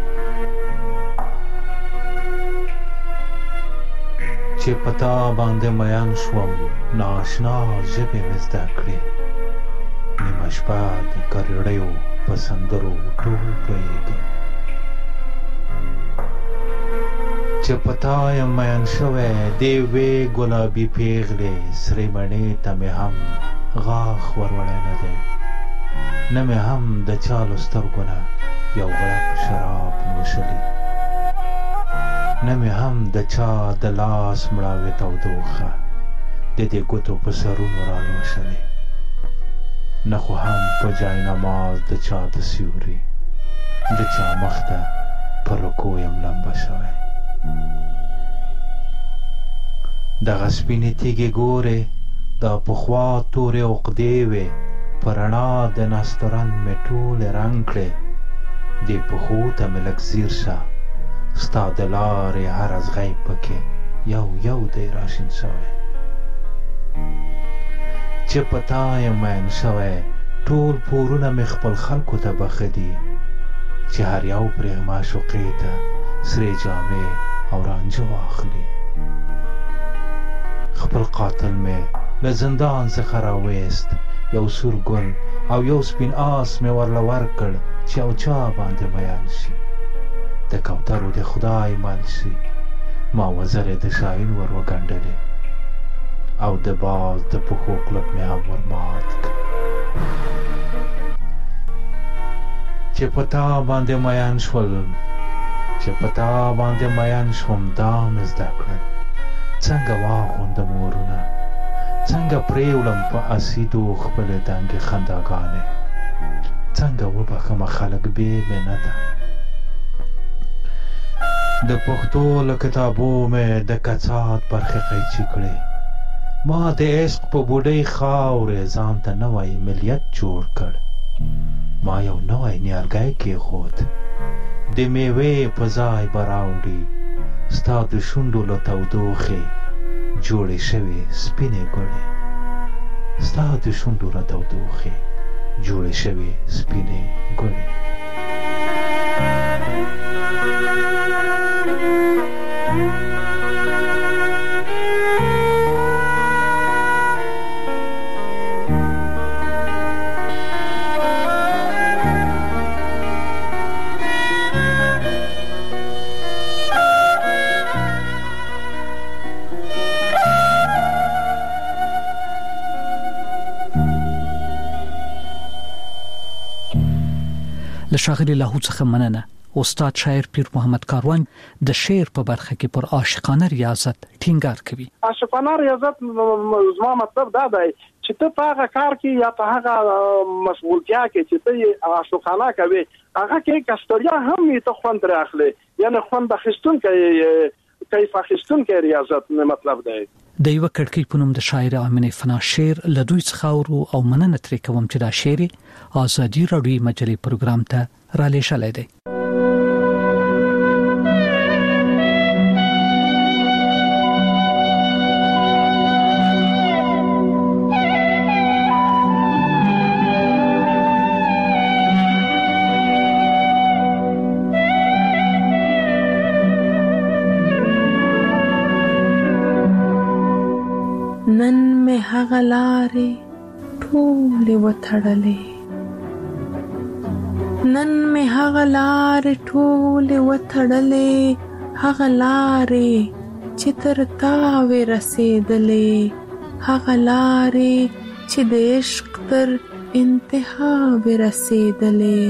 چې پتا باندې میان شوم، ناشنا ژبې مې زده کړې، نیمه شپه د کریړیو په سندرو ټول تویېږم. چې پتا یم میان شوی دې وې ګلابي پیغلې، سرې مڼې ته مې هم غاښ وروړی نه دی، نه مې هم د چالو سترګو نه یو غړپ شراب نوشلی، نه مې هم د چا د لاس مړاوې تودوخه د دې ګوتو په سرونو رالوشلی، نه خو هم په جای نماز د چا د سیوري د چا مخ ته په رکو یم لمبه شوی. دغه سپینې تیږې ګورې دا پخوا تورې عقدې وې، په رڼا د نسترن مې ټولې رنګ کړې، دې پښو ته مې لږ ځیر شه، ستا د لارې هر ازغی پکې یو یو دی راشین شوی. چې په تا یم مین شوی ټول پورونه مې خپل خلکو ته بخښه دي، چې هر یو پرې معشوقې ته سرې جامې او رانجه واخلي. خپل قاتل مې له زندان څخه راویست، یو سور ګل او یو سپین آس مې ورله ورکړ چې او چا باندې میان شي، د کوترو د خدای مال شي. ما وزرې د شاهین ور وګنډلې او د باز د پښو کلک مې هم ور مات کړ. چې په تا باندې میان شول، چې په تا باندې میان شوم، دا مې زده کړل څنګه واغوندم مورونه، څنګه پریولم په اسیدو خپلې دنګې خنداګانې، څنګه وبخښمه خلک بې منته. د پښتو له کتابو مې د کڅات برخې قیچي کړې، ما د عشق په بوډۍ خاورې ځان ته نوی ملیت جوړ کړ. ما یو نوی نیالګی کېښود، د میوې په ځای به راوړي ستا د شونډو له تودوخې جوړې شوې سپینې ګلې، ستا د شونډو له تودوخې جوړې شوې سپینې ګلې. د ښاغلي لاهو څخه مننه. استاد شاعر پیر محمد کاروان د شعر په برخه کې پر عاشقانه ریاضت ټینګار کوي. عاشقانه ریاضت زما مطلب دا دی چې ته په هغه کار کې یا په هغه مشغولتیا کې چې ته عاشقانه کوي هغه کې کستریا هم ته خوند راخلي، یعنی خوند اخیستون کې کیف اخیستون کې ریاضت مطلب دی. د یو کړکۍ په نوم د شاعر امینه فنا شعر لدوی څخه ورو او مننه ترې کوم چې دا شعر ازادي راډیو مجلې پروګرام ته را لېږلی دی. نن می هغه لارې ټولې وتړلې، نن می هغه لارې ټولې وتړلې، هغه لارې چې تر تا وې رسېدلې، هغه لارې چې د عشق تر انتها وې رسېدلې.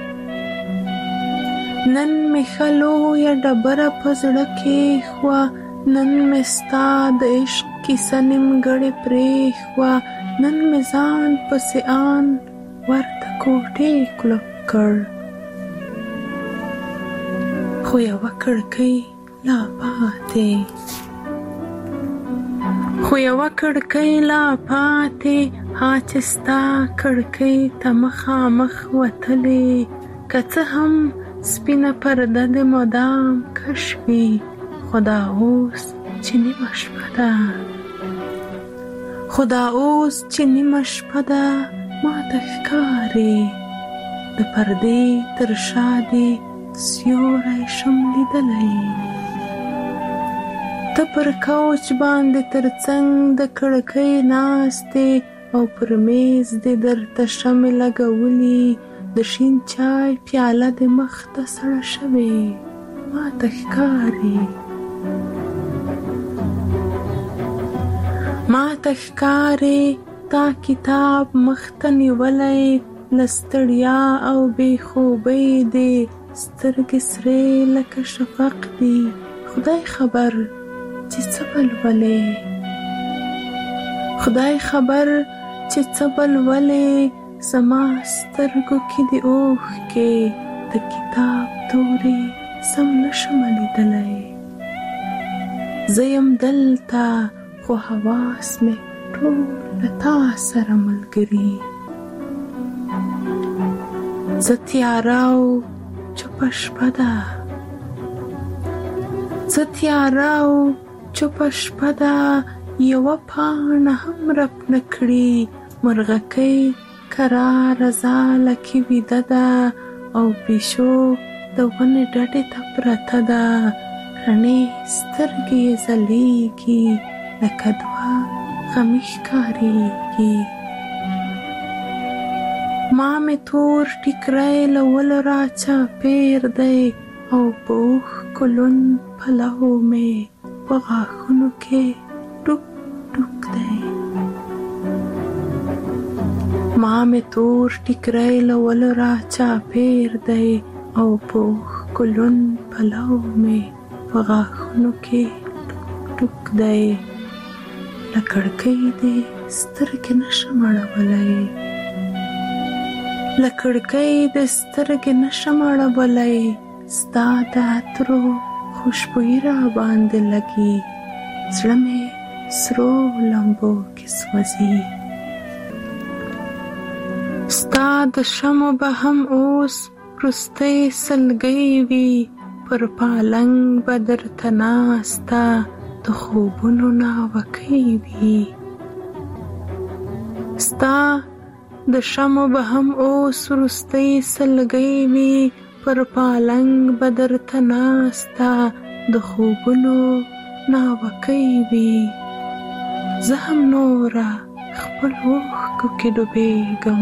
نن می خلو یا ډبره په زړه کې خوا، نن می ستا د عشق کیسه نیمګړې پرېښوه، نن می ځان پسې آن ورته کوټې کلک کړ. خو یوه کړکۍ لا پاتې، خو یوه کړکۍ لا پاتې، ها چې ستا کړکۍ ته مخامخ وتلې، که څه هم سپینه پرده د مدام کش وي، خدا اوس چې نیمه شپه ده، خدا اوس چې نیمه شپه ده، ما ته ښکاري د پردې تر شا دې سیوری شم لیدلی. ته پر کوچ باندې تر څنګ د کړکۍ ناستې او پر میز دې درته شمې لګولي، د شین چای پیاله دې مخ ته سړه شوې، ما ته ښکاري ما ته ښکاري تا کتاب مخ ته نیولی، له ستړیا او بې خوبۍ دې سترګې سرې لکه شفق دي، خدای خبر چې څه به لولې، خدای خبر چې څه به لولې، زما سترګو کې دې اوښکې د کتاب تورې سم نشم لیدلی. زه یم دلته خو حواس مې ټول له تا سره ملګري، زه تیاره او چوپه شپه ده، زه تیاره او چوپه شپه ده، یوه پاڼه هم رپ نه کړي، مرغکۍ کراره ځاله کې ویده ده، او پیشو د ونې ډډې ته پرته ده، رڼې سترګې یې ځلیږي لکه دوه غمي ښکارېږي. ما مې تور ټیکری له ولو را چاپېر دی، او په اوښکو لوند پلو مې په غاښونو کې ډوک ډوک دی. ما مې تور ټیکری له ولو را چاپېر دی، او په اوښکو لوند پلو مې په غاښونو کې ډوک ډوک دی. له کړکۍ دې سترګې نشم اړولی، له کړکۍ دې سترګې نشم اړولی، ستا د عطرو خوشبويي را باندې لګي، زړه مې سرو لمبو کې سوځي. ستا د شمو به هم اوس وروستی سلګۍ وي، پر پالنګ به درته ناسته د خوبونو ناوکۍ وي. ستا د شمو به هم اوس وروستی سلګۍ وي، پر پالنګ به درته ناسته د خوبونو ناوکۍ وي. زه هم نوره خپل اوښکو کې ډوبېږم،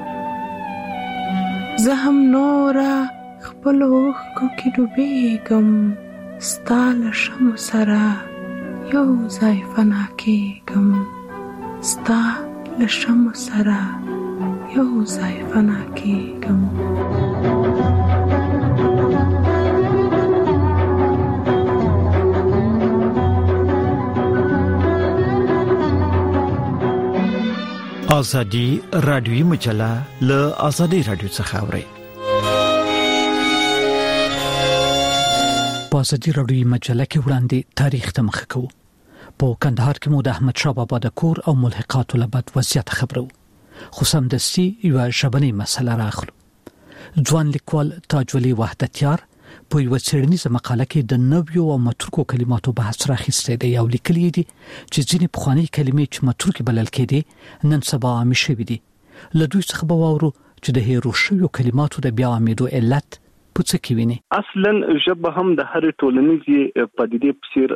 زه هم نوره خپل اوښکو کې ډوبېږم، ستا له شمو سره یو ځای فنا کېږم، ستا له شمو سره یو ځای فنا کېږم. ازادي رادیوي مجله له ازادي رادیو څخه اوري. په ازادي رادیوي مجله کې وړاندې تاریخ ته مخه کوو. په کندهار کې مو د احمد شاه بابا د کور او ملحقاتو لپاره وضعیت خبرو. خو سمدستي یو ژبنی مسله راغلو. ځوان لیکوال تاج ولي وحدتیار په یو څېړنیزه مقاله کې د نویو او متروکو کلماتو بحث راخیستی دی او لیکلي دي چې ځینې پخواني کلمې چې متروکې بلل کېدې نن سبا عامې شوې دي. له دوی څخه به واورو چې د هېرو شویو کلماتو د بیا عامېدو علت په څه کې ویني. اصلا ژبه هم د هر ټولنیزې پدیدې په څیر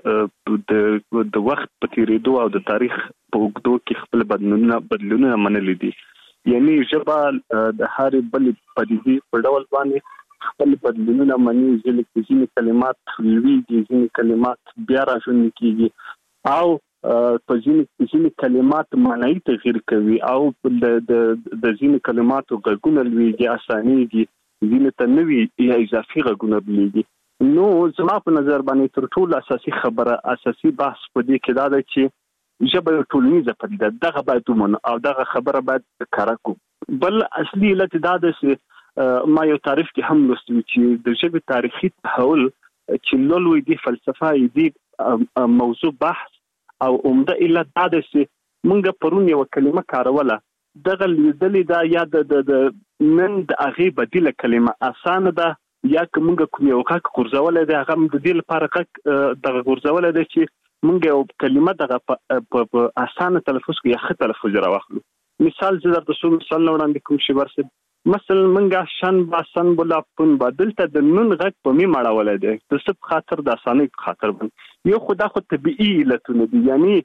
د وخت په تیریدو او د تاریخ په اوږدو کې خپل بدلونونه بدلونونه منلي دي. یعنی ژبه د هر بل پدیدې په ډول باندې خپل بدلونونه مني. ځینې کلمات لویږي، ځینې کلمات بیا راژوندي کیږي او په ځینې کلمات معنی تغییر کوي او د د ځینې کلماتو غږونه لویږي، اسانيږي، ځینې ته نوي یا اضافي غږونه بلیږي. نو زما په نظر باندې تر ټولو اساسي خبره اساسي بحث په دې کې دا ده چې ژبه یو ټولنیزه پدیده ده. دغه باید ومنو او دغه خبره باید کاره کړو. بل اصلي علت دا ده چې ما یو تعریف کې هم لوستل چې د ژبې تاریخي تحول چې لولوي دی فلسفه دی موضوع بحث او عمده علت دا ده چې موږ پرون یو کلمه کاروله دغه لیدلې دا یا د نن د هغه بدیله کلمه اسانه ده یا کومه کوم یو حق غورځول دی هغه د دې لپاره حق د غورځول دی چې موږ یو کلمه دغه په اسانه تلفظ کې یا خط تلفظ راوخلو. مثال زه درته څو مثال وړاندې کوم چې ورسره مثلا منګه شن با سن بولا پون بدلته د نون غږ په می ماړول دی د سب خاطر د اسانه خاطر بن یو خدا خو طبيعي علتونه دي. یعنی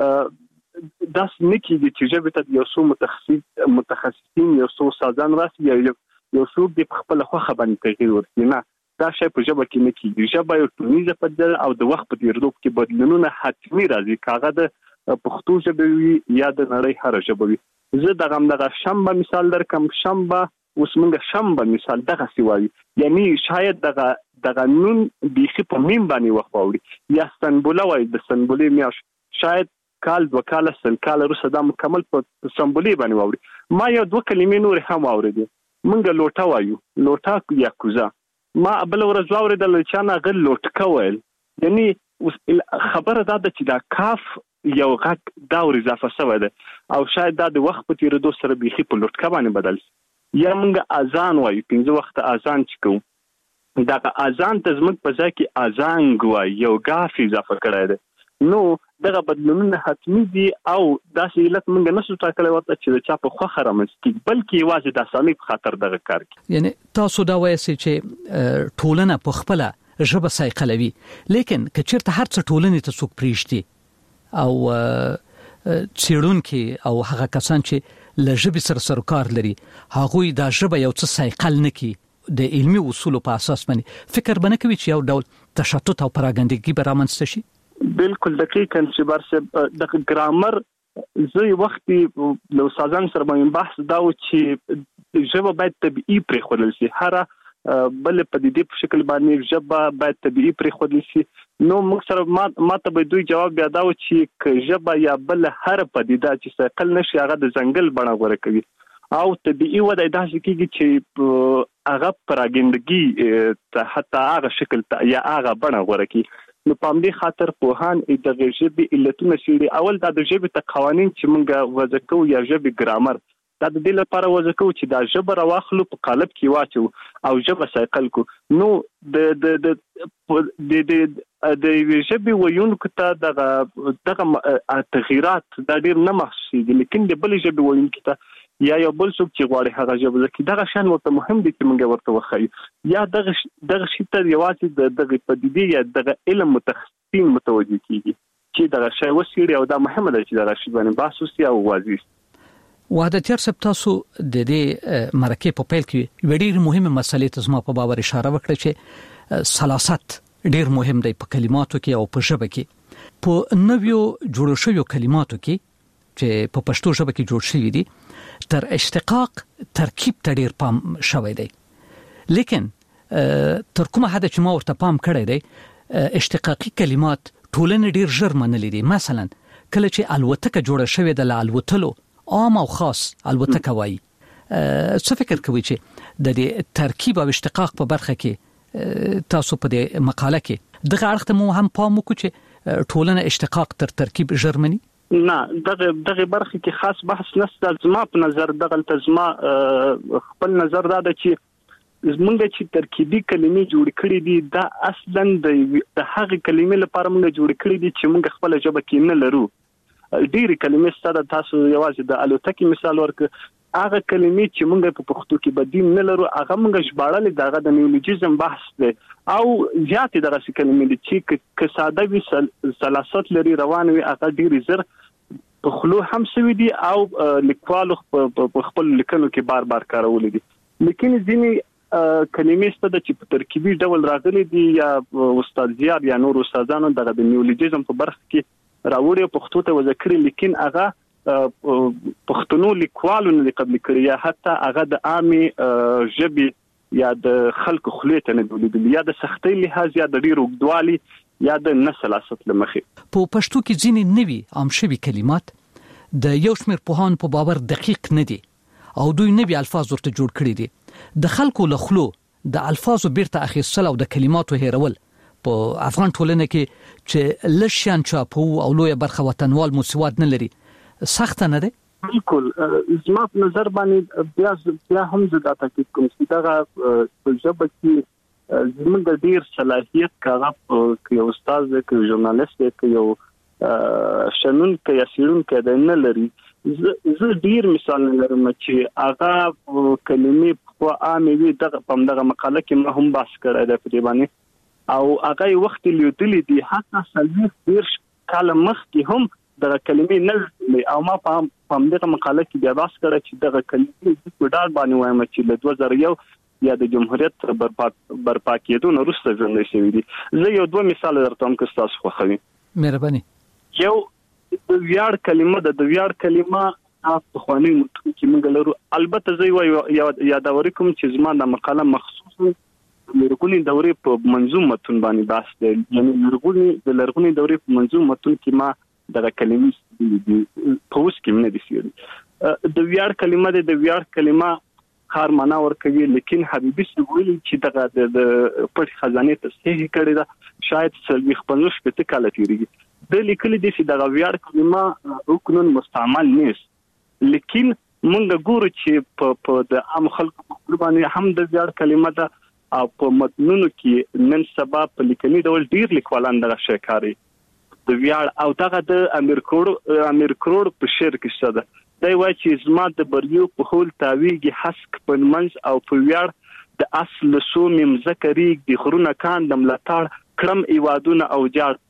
داس نکی دي چې ژبه ته یو څو متخصص متخصصین یو څو سازان راسي یو څو د خپل خوخه باندې تغییر ورکړي. نه دا شی په ژبه کې نکی دي. ژبه یو ټولنیزه پدیده او د وخت په تیریدو کې بدلونونه حتمی راځي. کاغه د پښتو ژبه وي یا د نړۍ هر ژبه وي. زه دغه دغه شنبه مثال درکم. شنبه اوس موږ شنبه مثال دغه سی وایي. یعنی شاید دغه دغه نون بیخي په میم باندې وخوړي یا سنبوله وایي د سنبولې میاش شاید کال وکاله سن کال روسه دا مکمل په سنبولې باندې ووري. ما یو دوه کلمې نور هم اوریدې. موږ لوټه وایو، لوټه یا کوزا. ما بل ورځ اوریدل چې نه غل لوټ کول. یعنی خبره دا ده چې دا کاف یو غږ دا ور اضافه شوی ده او شاید دا د وخت په تیریدو سره بیخي په لوټ باندې بدل شي. یا موږ اذان وایو، پنځه وخت اذان چکو. دا اذان ته زموږ په ځای کې اذان غوای یو غاف اضافه کړی ده. نو دغه بدلونونه حتمی دي او داسې علت موږ نه شو ټاکلی ورته چې د چا په خوښه رامنځته بلکې یوازې د اسانۍ په خاطر دغه کار کوي. یعنی تاسو دا وایئ چې ټولنه په خپله ژبه سایقلوي، لیکن که چېرته هر څه ټولنې ته څوک پرېږدي او څېړونکي او هغه کسان چې له ژبې سره سروکار لري هغوی دا ژبه یو څه سایقل نه کړي د علمي اصولو په اساس باندې، فکر به نه کوي چې یو ډول تشتت او پراګندګي به رامنځته شي؟ بالکل دقیقاً چې برسه د ګرامر زه وخت له استادان سره باندې بحث دا و چې ژبه باید طبيعي پرېښودل شي. هر بل په دې په شکل باندې ژبه باید طبيعي پرېښودل شي. نو موږ سره ما ماته به دوی جواب بیا دا و چې ژبه یا بل هر پدیده چې سقل نشي هغه د ځنګل بڼه غوړه کوي او طبيعي وده داسې کېږي چې هغه پراګندګي ته حتی هغه شکل یا هغه بڼه غوړه کوي. نو په دې خاطر پوهان د ژبې علتونه شړي. اول دا د ژبې ته قوانين چې موږ وضع کوو یا ژبې ګرامر دا د دې لپاره وضع کوو چې دا ژبه راواخلو په قالب کې واچو او ژبه سایقل کو. نو د د د د د ژبې ویونکو ته دغه دغه تغیرات دا ډیر نه محسوسي دي، لیکن د بل ژبې ویونکو ته یا یو بل څوک چې غواړي هغه ژبه کې دغه شان ورته مهم دي چې موږ ورته وخایو یا دغه دغه شی ته یوازې دغه پدیدې یا دغه علم متخصصین متوجه کیږي چې دغه شی وسیړي او دا مهمه ده چې دغه شی باندې بحث وشي او واضح. وحدتیار صاحب تاسو د دې مرکه په پیل کې ډېر مهمه مسلې ته زما په باور اشاره وکړه چې سلاست ډېر مهم دی په کلماتو کې او په ژبه کې. په نویو جوړ شویو کلماتو کې چې په پښتو ژبه کې جوړ شوي دي تر اشتقاق ترکیب ته ډېر پام شوی دی، لیکن تر کومه حد چې ما ورته پام کړی دی اشتقاقي کلمات ټولنه ډېر ژر منلي دي. مثلا کله چې الوتکه جوړه شوې ده له الوتلو عام او خاص البته کوي څه فکر کوي چې د دې ترکیب او اشتقاق په برخه کې تاسو په دې مقاله کې دغه اړخ ته مو هم پام وکړو چې ټولنه اشتقاق تر ترکیب جرمني نه دغه دغه برخه کې خاص بحث نشته. زما په نظر دغه تزما خپل نظر دا ده چې زمونږ چې ترکیبي کلمې جوړ کړې دي دا اصلا د هغه کلمې لپاره موږ جوړ کړې دي چې موږ خپل ژبه کې نه لرو. ډېری کلمې ستاسو تاسو یوازې د الوتکې مثال ورک هغه کلمې چې موږ په پښتو کې بدیم نه لرو هغه موږ ژباړل دغه د نیولوجیزم بحث دی او زیات دغه کلمې دي چې ک ساده وي ثلاثت لري روان وي هغه ډېری زر په خلو هم سوي دي او لیکوالو په خپل لیکنو کې بار بار کارول دي. لیکن ځینې کلمې ستاسو چې په ترکیبي ډول راغلي دي یا استاد زیار یا نور استادانو دغه د نیولوجیزم په برخه کې راوړي پښتو ته وذکر لیکن هغه پښتنو لیکوالو نه قبل کړی یا حتی هغه د عامي ژبې یا د خلکو خلیته نه دولیدل یا د سختۍ لحاظ یا د ډیرو وګدوالي یا د نسل اساس لمخې په پښتو کې ځینې نوي عام شوي کلمات د یو شمېر پوهان په باور دقیق نه دي او دوی نوي الفاظ ورته جوړ کړي دي. د خلکو له خلو د الفاظو بیرته اخیستل او د کلماتو هیرول په افغان ټولنه کې چې لشان چاپو او لوی برخه وطنوال مسواد نه لري سخت نه ده. بالکل زما په نظر باندې بیا بیا هم زدا تاکید کوم چې دا په ژبه کې زموږ ډیر صلاحیت کاغه کې یو استاد دی کې ژورنالیست دی کې یو شنن کې یا سیرون کې د نه لري. زه ډیر مثال لرم چې هغه کلمې په عامه وي دغه په دغه مقاله کې ما هم بحث کړی دی په دې باندې او هغه وخت لیدلې دي حتی سلوي ډیر کال مخکې هم دغه کلمې نه او ما په هم دغه مقاله کې بیا بحث کړی چې دغه کلمې د ډاډ باندې وایم چې له دوه زره یو یا د جمهوریت برپا برپا کېدو نه وروسته ژوندۍ شوي دي. زه یو دوه مثال درته هم که تاسو خوښوي. مهرباني. یو د ویاړ کلمه د د ویاړ کلمه په خواني متن کې موږ لرو. البته زه یادوري کوم چې زما د مقاله مخصوصا لرغونی دورې په منظوم متن باندې بحث دی یعنی لرغونی د لرغونی دورې په منظوم متن کې ما دغه کلمې دي په اوس کې نه دي سیري. د ویاړ کلمه د ویاړ کلمه خار معنا ورکوي لیکن حبیبي ویلي چې دغه د پټ خزانه تصحیح کړی دا شاید سلوي خپل شپته کال تیریږي. د لیکل دي چې دغه ویاړ کلمه رکن مستعمل نه لیکن موږ ګورو چې په د عام خلکو په باندې هم د ویاړ کلمه ده او په متنونو کې نن سبا په لیکني ډول ډیر لیکوالان دغه شی کوي د ویاړ او دغه د امیر کروړ امیر کروړ په شعر کې څه ده دی وایي چې زما د بریو په هول تاویږي حسک په منځ او په ویاړ د اصل سوم مذکری د خرونه کان د ملاتړ کړم ایوادونه او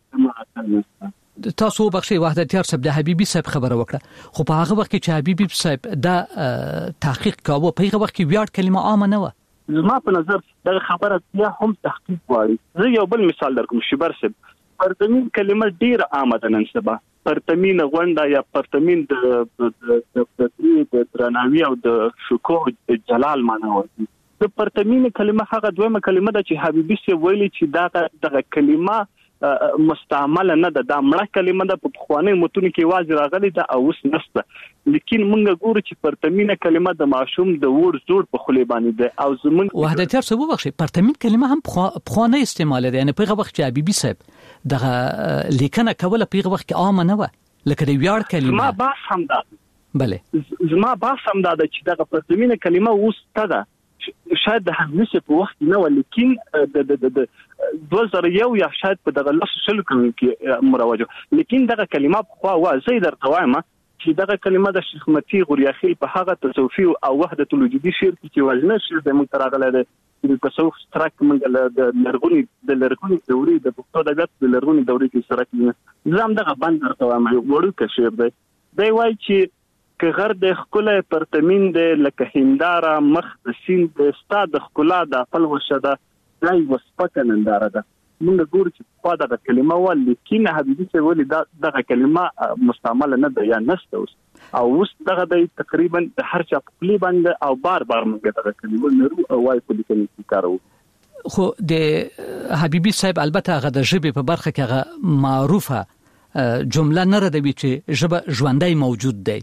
جاړ. تاسو بخشي وحدتیار صاحب د حبیبي صاحب خبره وکړه خو په هغه وخت کې چې حبیبي صاحب دا تحقیق کاوه په هغه وخت کې ویاړ کلمه عامه نه و. زما په نظر دا خبره بیا هم تحقیق غواړي. زه یو بل مثال درکوم. شبر صاحب پرتمین کلمه ډیر عامه ده نن سبا. پرتمین غونډه یا پرتمین د د د درناوي او د شکوه جلال معنا ورته. د پرتمین کلمه هغه دویمه کلمه ده چې حبیبي صاحب ویلي چې دا دغه کلمه مستعمل نه ده دا مړه کلمه ده په خواني متون کې واځي راغلي ده او اوس نشته لیکن موږ ګورو چې پرتمینه کلمه د معشوم د ور زوړ په خلی باندې ده او زمون وحدتیار څه وبخښي پرتمین کلمه هم په خواني استعمال ده یعنی په هغه وخت چې حبیبي صاحب دغه لیکنه کوله په هغه وخت کې عام نه و لکه د ویاړ کلمه ما بحث هم ده بله زما بحث هم ده چې دغه پرتمینه کلمه اوس ته ده شاید د حمزه په وخت نه ولیکن د د د دوه زره یو یا شاید په دغه لس شل کې مروجه لیکن دغه کلمه خو وا زي درته وایم چې دغه کلمه د شیخ متی غوریاخیل په هغه تصوفي او وحدت الوجودي شعر کې وزنه شعر د متراغله ده د تصوف سترک منګل د لرغونی د لرغونی دورې د پښتو ادبیات د لرغونی دورې کې سره کې زم دغه بند درته وایم وړو کې شعر دی دی وایي چې که غر د خپل پرتمین د لکه هنداره مخ د سین د استاد خپل د خپل وشده دای وسپکه ننداره ده موږ ګورو چې په دغه کلمه ول لیکن حبیبي څه ولې دا دغه کلمه مستعمل نه ده یا نشته اوس او اوس دغه د تقریبا د هر چا په خپل باندې او بار بار موږ دغه کلمه نرو او وايي په لیکنه کارو. خو د حبیبي صاحب البته هغه د ژبې په برخه کې هغه معروفه جمله نه ردوي چې ژبه ژوندۍ موجود دی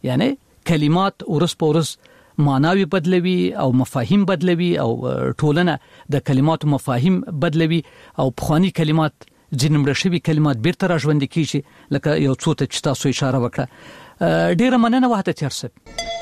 یعنی کلمات ورس په ورس معناوي بدلوي او مفاهیم بدلوي او ټولنه د کلماتو مفاهیم بدلوي او پخوانی کلمات ځینې مړه شوي کلمات بیرته راژوندي کیږي لکه یو څو ته چې تاسو اشاره وکړه. ډیره مننه وحدت یارسب.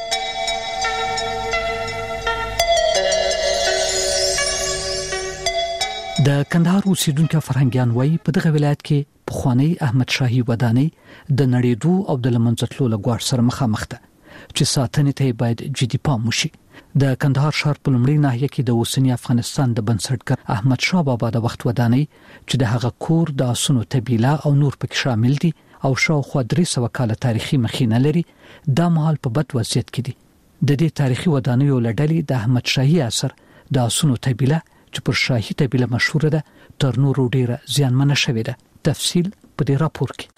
د کندهار اوسیدونکو فرهنګیان وایي په دغه ولایت کې پخوانی احمد شاهي ودانۍ د نړیدو او د لمنځتلو لګوار سره مخامخ ده چې ساتنې ته باید جدي پام وشي. د کندهار ښار په لومړی ناحیه کې د اوسنی افغانستان د بنسټګر احمد شاه بابا د وخت ودانۍ چې د هغه کور د اسونو طبيله او نور پکې شامل دي او شاوخوا درې سوه کاله تاریخي مخینه لري، دا مهال په بد وضعیت کې دي. د دې تاریخي ودانیو لړلې د احمد شاهي اثر د اسونو طبيله چې پر شاهي طبيله مشهور ده تر نورو ډیره زیانمنه شوې ده. تفصیل په دې راپور کې.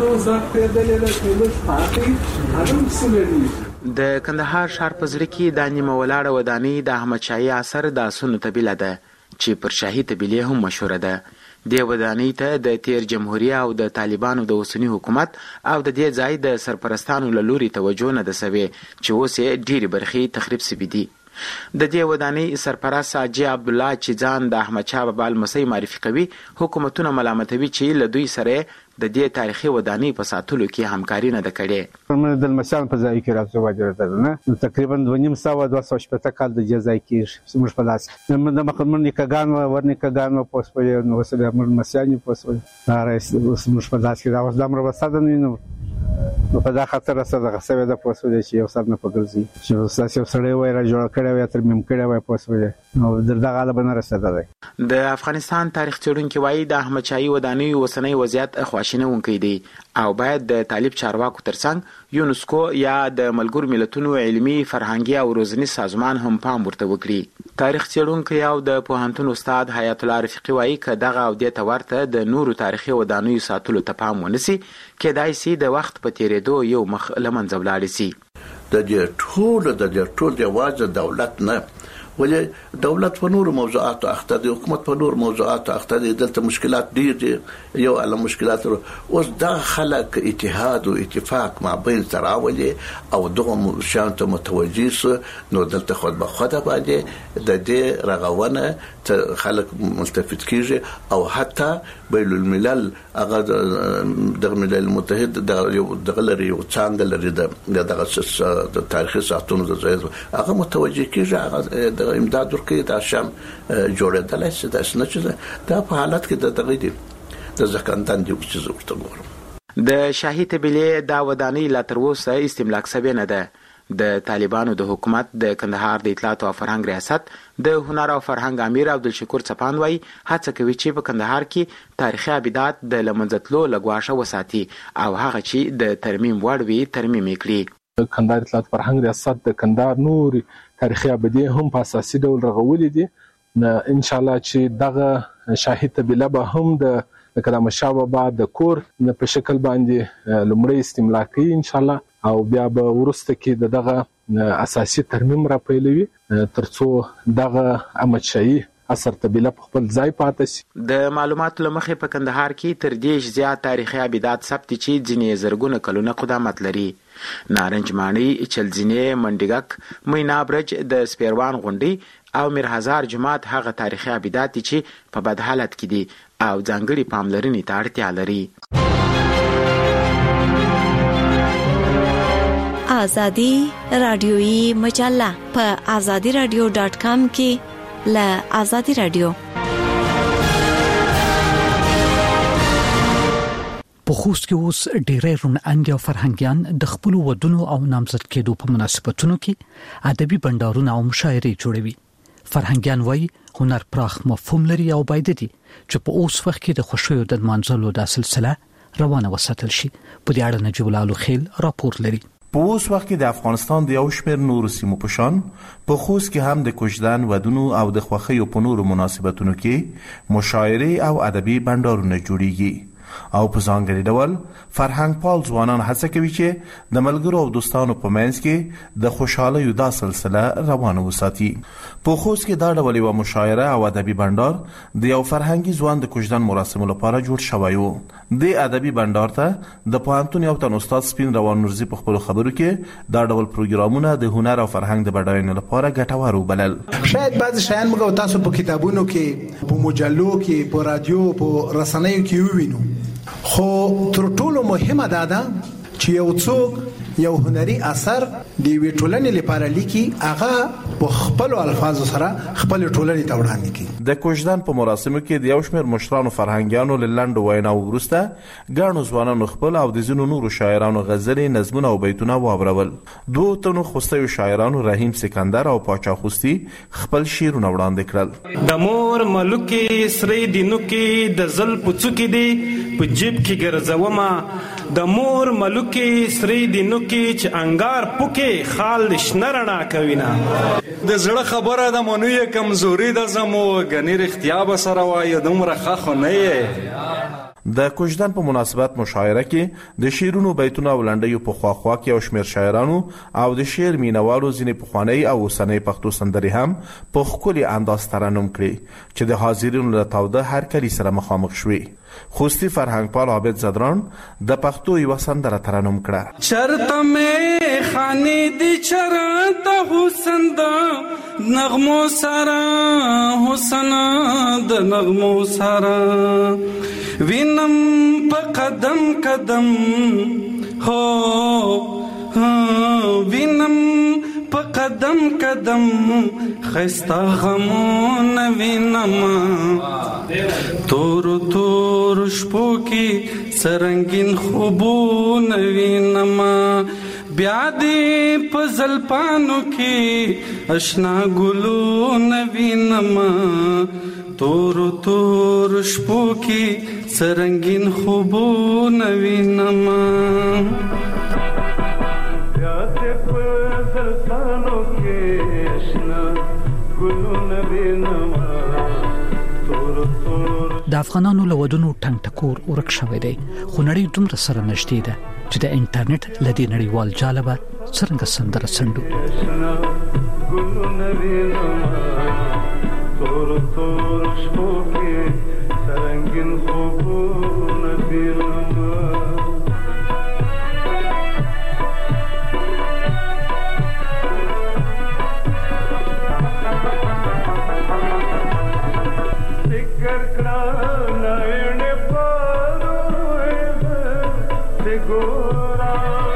د کندهار ښار په زړه کې د نیمه ولاړه ودانۍ د احمد شاهي اثر د اسونو طبيله ده چې پر شاهي طبيله هم مشهور ده. د ودانۍ ته د تیر جمهوریت او د طالبانو د اوسنی حکومت او د دې ځای د سرپرستانو له لوري توجه نه ده سوي چې اوس یې ډېری برخې تخریب سوي دي. د دې ودانۍ سرپرست حاجي عبد الله چې ځان د احمد شاه بابا لمسی معرفي کوي، حکومتونه ملامتوي چې له دوی سره د دې تاریخي ودانۍ په ساتلو کې همکاري نه ده کړې. موږ د لمسیانو په ځای کې راځو واجب ده نه تقریبا دوه نیم سوه دوه سوه شپږ کال د ځای کې موږ په لاس د مخمن نکګان ورنکګان په پوسټ نو وسله موږ مسیانو پوسټ راځي موږ په لاس کې دا اوس د امر وساده نه نو په دا خاطر سره غسوي د پوسټ چې یو سر نه پګرځي چې ساسي سره وای را جوړ کړی وای تر مم کړی وای پوسټ نو دغه غالب نه رسیدلی. د افغانستان تاریخ څېړونکي وایي د احمد شاهي ودانۍ اوسنی وضعیت خواشینونکی دی او باید د طالب چارواکو ترڅنګ یونسکو یا د ملګرو ملتونو علمي فرهنګي او روزنی سازمان هم پام ورته وکړي. تاریخ څېړونکي او د پوهنتون استاد حیات الله رفیقي وایي که دغه او دې ته ورته د نورو تاریخي ودانیو ساتلو ته پام ونیسي کېدای شي د وخت په تېرېدو یو مخ له منځه ولاړ شي. د دې ټول د دې ټول یوازې دولت نه ولې دولت په نور موضوعات اخته دي، حکومت په نور موضوعات اخته دي، دلته مشکلات ډیر دي. یو علا مشکلات اوس دا خلک اتحاد او اتفاق ما بین تراولي او دغه شانته متوجه نو دلته خود به خود باندې د دې رغونه خلک ملتفت کیږي او حتی بین الملل هغه د ملل المتحد دغه لري او څنګه لري دغه د تاریخي ساتونو د ځای هغه متوجه کیږي، هغه امداد ورکړي د شام جوړېدل شي د اسنه چې دا په حالت کې د دغه دي د ځکندان دی چې زورته ګورم. د شاهي طبيله دا ودانۍ لا تر اوسه استملاک سوي نه ده. د طالبانو د حکومت د کندهار د اطلاعات او فرهنګ ریاست د هنر او فرهنګ امیر عبدالشکور چپان وایي هڅه کوي چې په کندهار کې تاریخي ابدات د لمنځتلو لګواشه وساتي او هغه چې د ترمیم وړ وي ترمیم کړي. کندهار اطلاعات فرهنګ ریاست د کندهار نور تاریخي ابدي هم په اساسي ډول رغولې دي. ان شاء الله چې دغه شاهي طبيله به هم د کلام شاه بابا د کور په شکل باندې لومړی استملاک کوي ان شاء الله او بیا به ورسته کې دغه اساسي ترمیم را پیلوي ترڅو دغه احمد شاهي اثر طبيله په خپل ځای پاتې شي. د معلوماتو لمخې په کندهار کې تر دې زیات تاریخي ابدات ثبت چې ځینې زرګونه کلونه قدامت لري. نارنج ماڼۍ، چلزینې، منډګک، مینا برج، د سپیروان غونډۍ او میرهزار جماعت هغه تاریخي ابدات چې په بد حالت کې دي او ځانګړي پاملرنې ته اړتیا لري. آزادی رادیویی مجله په آزادی رادیو ډاټ کام کې له آزادی رادیو. په خوست کې اوس ډېری رونانګ او فرهنګیان د خپل ودونو او نامزد کېدو په مناسبتونو کې ادبي بندارونه او مشاعرې جوړوي. فرهنګیان وایي هنر پراخ مفهوم لري او باید دي چې په اوس وخت کې د خوشیو د منځلو د سلسله روانه وساتل شي. په دې اړه نجیب الله خیل راپور لري. په اوس وخت کې د افغانستان د یو شمېر نورو سیمو په شان په خوست کې هم د کوژدن ودونو او د خوښیو په نورو مناسبتونو کې مشاعرې او ادبي بندارونه جوړیږي. او په ځانګړي ډول فرهنګ پال ځوانان هڅه کوي چې د ملګرو او دوستانو په منځ کې د خوشحالیو دا سلسله روانه وساتي. په خوست کې دا ډول یوه مشاعره او ادبي بنډار د یو فرهنګي ځوان د کوژدن مراسمو لپاره جوړ شوی و. د ادبي بنډار ته د پوهنتون یو تن استاد سپین روان نورزي په خپلو خبرو کې دا ډول پروګرامونه د هنر او فرهنګ د بډاینې لپاره ګټور وبلل. شاید بعض شیان موږ تاسو په کتابونو کې، په مجلو کې، په رادیو، په رسنیو کې ووینو، خو تر ټولو مهمه دا ده چې یو څوک یو هنري اثر دی وی ټولنې لپاره لیکي، هغه په خپل الفاظو سره خپل ټولنې ته وړاندې کوي. د کوژدن په مراسمو کې د یو شمېر مشرانو فرهنګیانو له لنډو ویناو وروسته ګڼو ځوانانو خپل او د ځینو نورو شاعرانو غزلې، نظمونه او بیتونه واورول. دوو تنو خوستیو شاعرانو رحیم سکندر او پاچا خوستی خپل شعرونه وړاندې کړل. د مور ملوکې سرې دینو کې د زل پڅوکې دی په جیب کې ګرځومه، د مور ملوکې سرې دینو کې چې انګار پوکې خال شنه رڼا کوینه، د زړه خبره د منوی کمزوري د زمو غنی رښتیا به سره وایي دومره ښه خو نه یې. د کوژدن په مناسبت مشاعره کې د شعرونو، بیتونو او لنډیو په خواخوا کې یو شمېر شاعرانو او د شعر مینوالو ځینې پخوانۍ او اوسنۍ پښتو سندرې هم په ښکلي انداز ترنم کړې چې د حاضرینو له تاوده هرکلي سره مخامخ شوې. خوستی فرهنګ پال عابد زدران د پښتو یوه سندره ترنم کړه. چرته مې خانې دي چرته حسن د نغمو سره، حسن د نغمو سره وینم په قدم قدم، هو وینم په قدم قدم خستا غمون وینم، تور تور شپو کې سرنګین خوبون وینم، بیا دې په زلپانو کې اشنا ګلون وینم، تور تور شپو کې سرنګین خوبون وینم، بیا دې په زلپانو کې اشنا ګلون وینم، تور تور. د افغانانو له ودونو ټنګ ټکور ورک شوی دی، خو نړۍ دومره سره نږدې ده چې د انټرنیټ له دې نړیوال جالبه څرنګه سندره سندو. تور تور شپو کې سرنګین خوبونه وینم، فکر کړه نړۍ پروي د ګورا،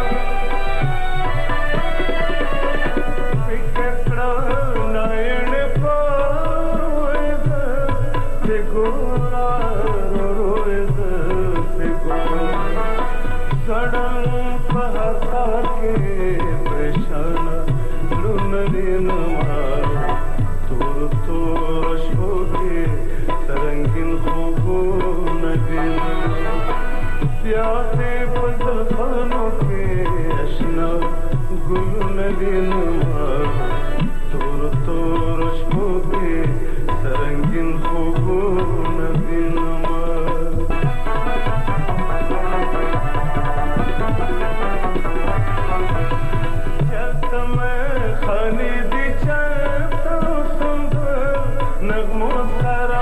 فکر کړه نړۍ پروي د ګورا، روي د ګورا سړم په هتا کې پرشان لونرینما، تور تور شپو کې سرنګین خوبونه وینم، بیا دې په زلفانو کې اشنا ګلونه وینم، تور تور شپو کې سرنګین خوبونه وینم. چرته مې خانې دي چرته اوسم د نغمو سره،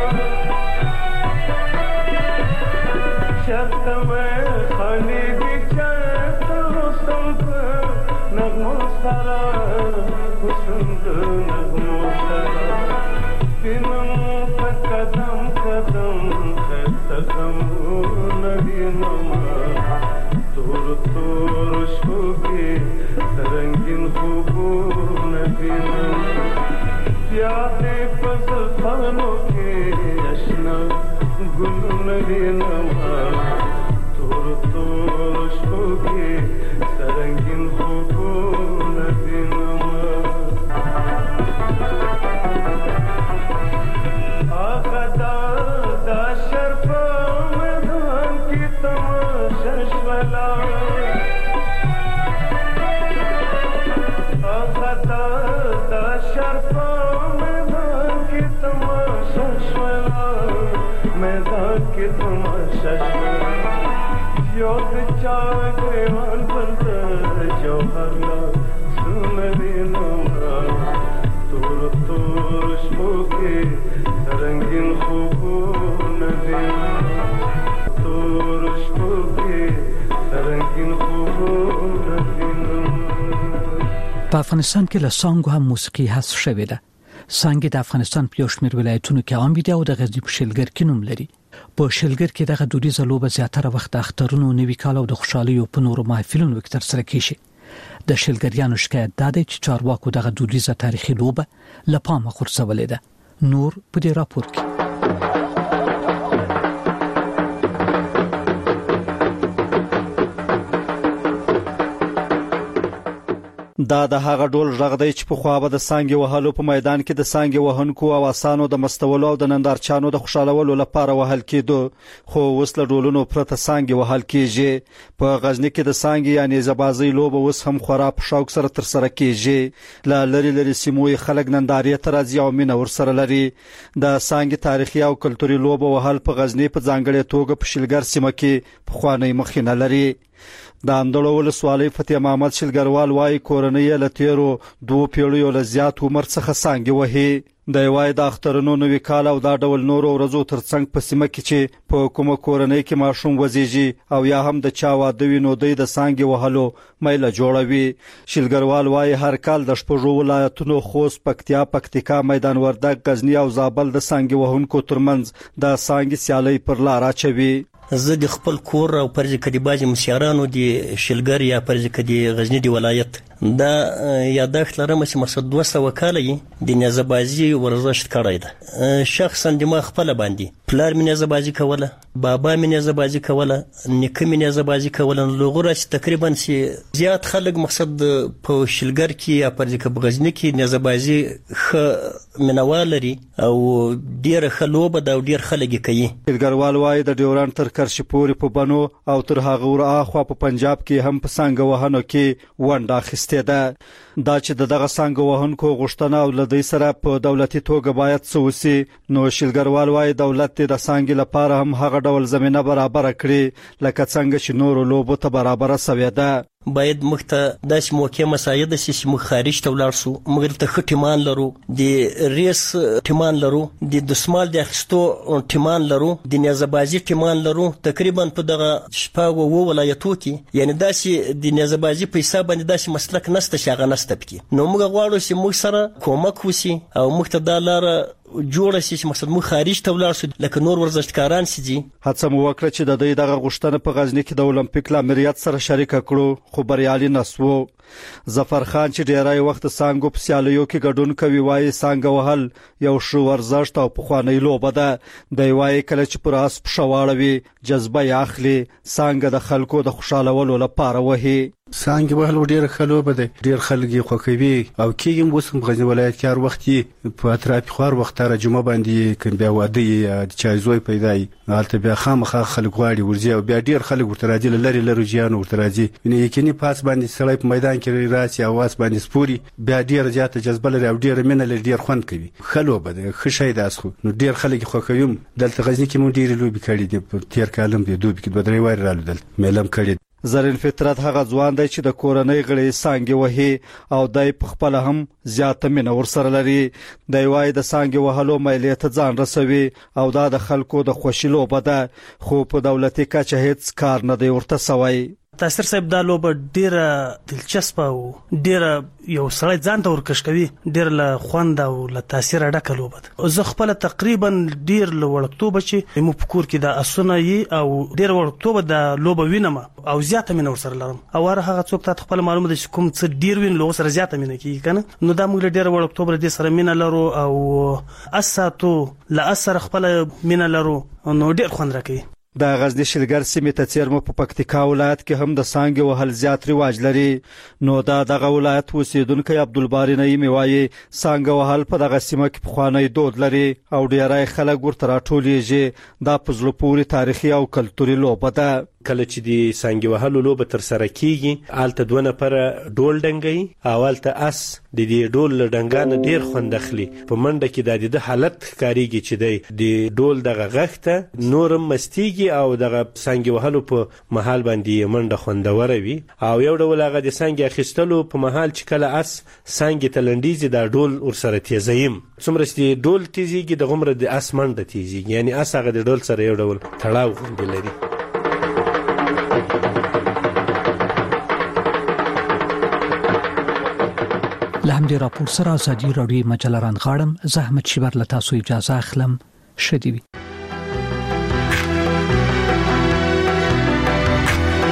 چرته مې خانې دي چرته اوسم د نغمو سره، اوسم د نغمو سره وینم په قدم قدم خسته غمونه وینم، تور تور شپو کې سرنګین خوبونه وینم، بیا دې په زلفانو کې اشنا ګلونه وینم، تور تور شپو کې سرنګین خوبونه وینم. هغه دا دا شرف میدان کې تماشا شولا، هغه دا دا شرف میدان کې تماشا شولا، میدان के तमाशा याद चाहे वन बंदर जौहरला सुनरी नोरा तोर तोर शोके रंगीन खूबून दे तोर शोके रंगीन खूबून दे। په افغانستان کې له سانګو هم موسیقي حذف شوې ده. سانګ د افغانستان په یو شمېر ولایتونو کې عام دي او د غزنی په شلګر کې نوم لري. په شلګر کې دغه دودیزه لوبه زیاتره وخت د اخترونو، نوي کال او د خوشحالۍ په نورو محفلونو کې ترسره کیږي. د شلګریانو شکایت دا دی چې چارواکو دغه دودیزه تاریخي لوبه له پامه غورځولې ده. نور په دې راپور کې دا د هغه ډول رغ دی چې په خوا به د سانګي وهلو په میدان کې د سانګي وهونکو او اسانو د مستولو او د نندارچانو د خوشالولو لپاره وهل کېدو، خو اوس له ډولونو پرته سانګي وهل کېږي. په غزنی کې د سانګي یعنی زبازي لوبه اوس هم خورا په شوق سره تر سره کېږي. له لری لری سیمو خلک نندارې ته راځي او مینه ورسره لري. د سانګي تاریخي او کلتوري لوبه وهل په غزنی په ځانګړې توګه په شلګر سیمه کې په خوانې مخینه لري. د اندړو ولسوالۍ فتح محمد شلګروال وايي کورنۍ له تیرو دوه پیړیو له زیات عمر څخه سانګي وهي. د وايي د اخترونو نوي کال او دا ډول نورو ورځو ترڅنګ په سیمه کې چې په کومه کورنۍ کې ماشوم وزيږي او یا هم د چا واده وي نو د سانګي وهلو مېله جوړوي. شلګروال وايي هر کال د شپږو ولایتونو خوست، پکتیا، پکتیکا، میدان وردګ، غزنی او زابل د سانګي وهونکو ترمنځ د سانګي سیالي پر لار اچوي. زه د خپل کور او پرځ کدي باج مسیارانو دی شلګر یا پرځ کدي غزنی دی ولایت دا یادښت لرم چې مقصد دوه سوه کاله د نزبازي ورزش کړی ده. شخصا د ما خپل باندې پلار مې نزبازي کوله، بابا مې نزبازي کوله، نیکه مې نزبازي کوله. لغوره چې تقریبا چې زیات خلک مقصد په شلګر کې یا پرځ کدي غزنی کې نزبازي خ منوال لري او ډیر خلوبه دا ډیر خلک کوي. شلګروال وايي د ډیوران تر کرشپوري په بنو او تر هغه ور اخوا په پنجاب کې هم په سانګ وهنو کې ونډه اخیسته ده. دا چې دغه سانګ وهونکو غوښتنه او لدی سره په دولتي توګه باید سوسي نو شلګروال وايي دولت د سانګ لپاره هم هغه ډول زمينه برابر کړي لکه څنګه چې نور لوبو ته برابر سوي ده. باید مخته داس موقع مساعده سي چې مخ خارج ته ولر سو مګر ته خټیمان لرو د ریس ټیمان لرو د دسمال د اخستو ټیمان لرو د نزبازي ټیمان لرو. تقریبا په دغه شپږ وو ولایتو کې یعنی داسي د نزبازي په حساب باندې داسي مسلک نسته شاغه نسته پکې. نو موږ غواړو چې موږ سره کومک وسی او مخته د لار جوړه شي چې مقصد مو خارج ته ولاړ شو لکه نور ورزشکاران سي. هڅه مو وکړه چې د دې دغه غوښتنه په غزنی کې د اولمپیک لامریت سره شریک کړو خو بریالي نسو. ظفر خان چې ډیرای وخت سانګو په سیالیو کې ګډون کوي وايي سانګ وهل یو شو ورزش او په خوانې لوبه ده. د وايي کله چې پر اس پښواړوي جذبه اخلي سانګ د خلکو د خوشالولو لپاره وهي. سانګ وهل ډیر خلوبه ده، ډیر خلک خوخوي او کېږم وسم غزنی ولایت کې هر وخت په اطراف خور وخت را جمعه باندې کوم بیا واده د چایزوي پیدای حالت بیا خامخا خلک غواړي ورځي او بیا ډیر خلک ورته راځي لری لری جیان ورته راځي. یعنی یقیني پاس باندې سړی په میدان کې راسي اواز باندې سپوري بیا ډیر زیاته جذبه لري او ډیر مینه لري، ډیر خوند کوي. خلوبه ده خشای داس خو نو ډیر خلک خوخویم. دلته غزنی کې مونږ ډیر لوبي کړی دي په تیر کالم دی دوبي کې دوه درې واره رالو دل مېلم کړی. زرین فطرت هغه ځوان دی چې د کورنۍ غړي سانګي وهي او دای په خپل هم زیاته مینه ورسره لري. دی وايي د سانګي وهلو مېلې ته ځان رسوي او دا د خلکو د خوشیلو بده خو په دولتي کچه هیڅ کار نه دی ورته سوی. تاسر صاحب دا لوبه ډیره دلچسپه او ډیره یو سړی ځان ته ورکش کوي، ډیر له خوند او له تاثیر ډکه لوبه ده. زه خپل تقریبا ډیر له وړکتوب چې مو فکر کې دا اسونه یي او ډیر وړکتوب دا لوبه وینم او زیاته مینه ورسره لرم. او هغه څوک ته خپل معلومه ده چې کوم څه ډیر وین له سره زیاته مینه کوي کنه نو دا موږ ډیر وړکتوب دې سره مینه لرو او اساتو لا اثر خپل مینه لرو نو ډیر خوند راکوي. د غزنی شلګر سیمې ته چیرمه په پکتیکا ولایت کې هم د سانګ وهل زیات رواج لري. نو دا دغه ولایت اوسیدونکو عبدالباری نعیمی وايي سانګ وهل په دغه سیمه کې خوانې دود لري او ډیرای خلک ورته راټولېږي. دا په زړه پورې تاریخي او کلتوري لوبه ده. کله چې د سانګي وهلو لوبه تر سره کیږي آلته دوه نفر ډول ډنګي او آلته اس د دې ډول ډنګانه ډیر خوند اخلي. په منډه کې د دې حالت ښکاریږي چې د ډول دغه غښته نورم مستیږي او دغه سانګي وهلو په محل باندې منډه خوندوره وي. او یو ډول هغه د سانګي اخیستلو په محل چې کله اس سانګي تلندیزي دا ډول ورسره تیزایم څومره چې ډول تیزیږي د غمره د اس منډه تیزیږي، یعنی اس هغه د ډول سره یو ډول تړاو غوندې لري. له همدې راپور سره ازادي راډیو مجله رانغاړم. زه احمد شیبر له تاسو اجازه اخلم. ښه دې وي.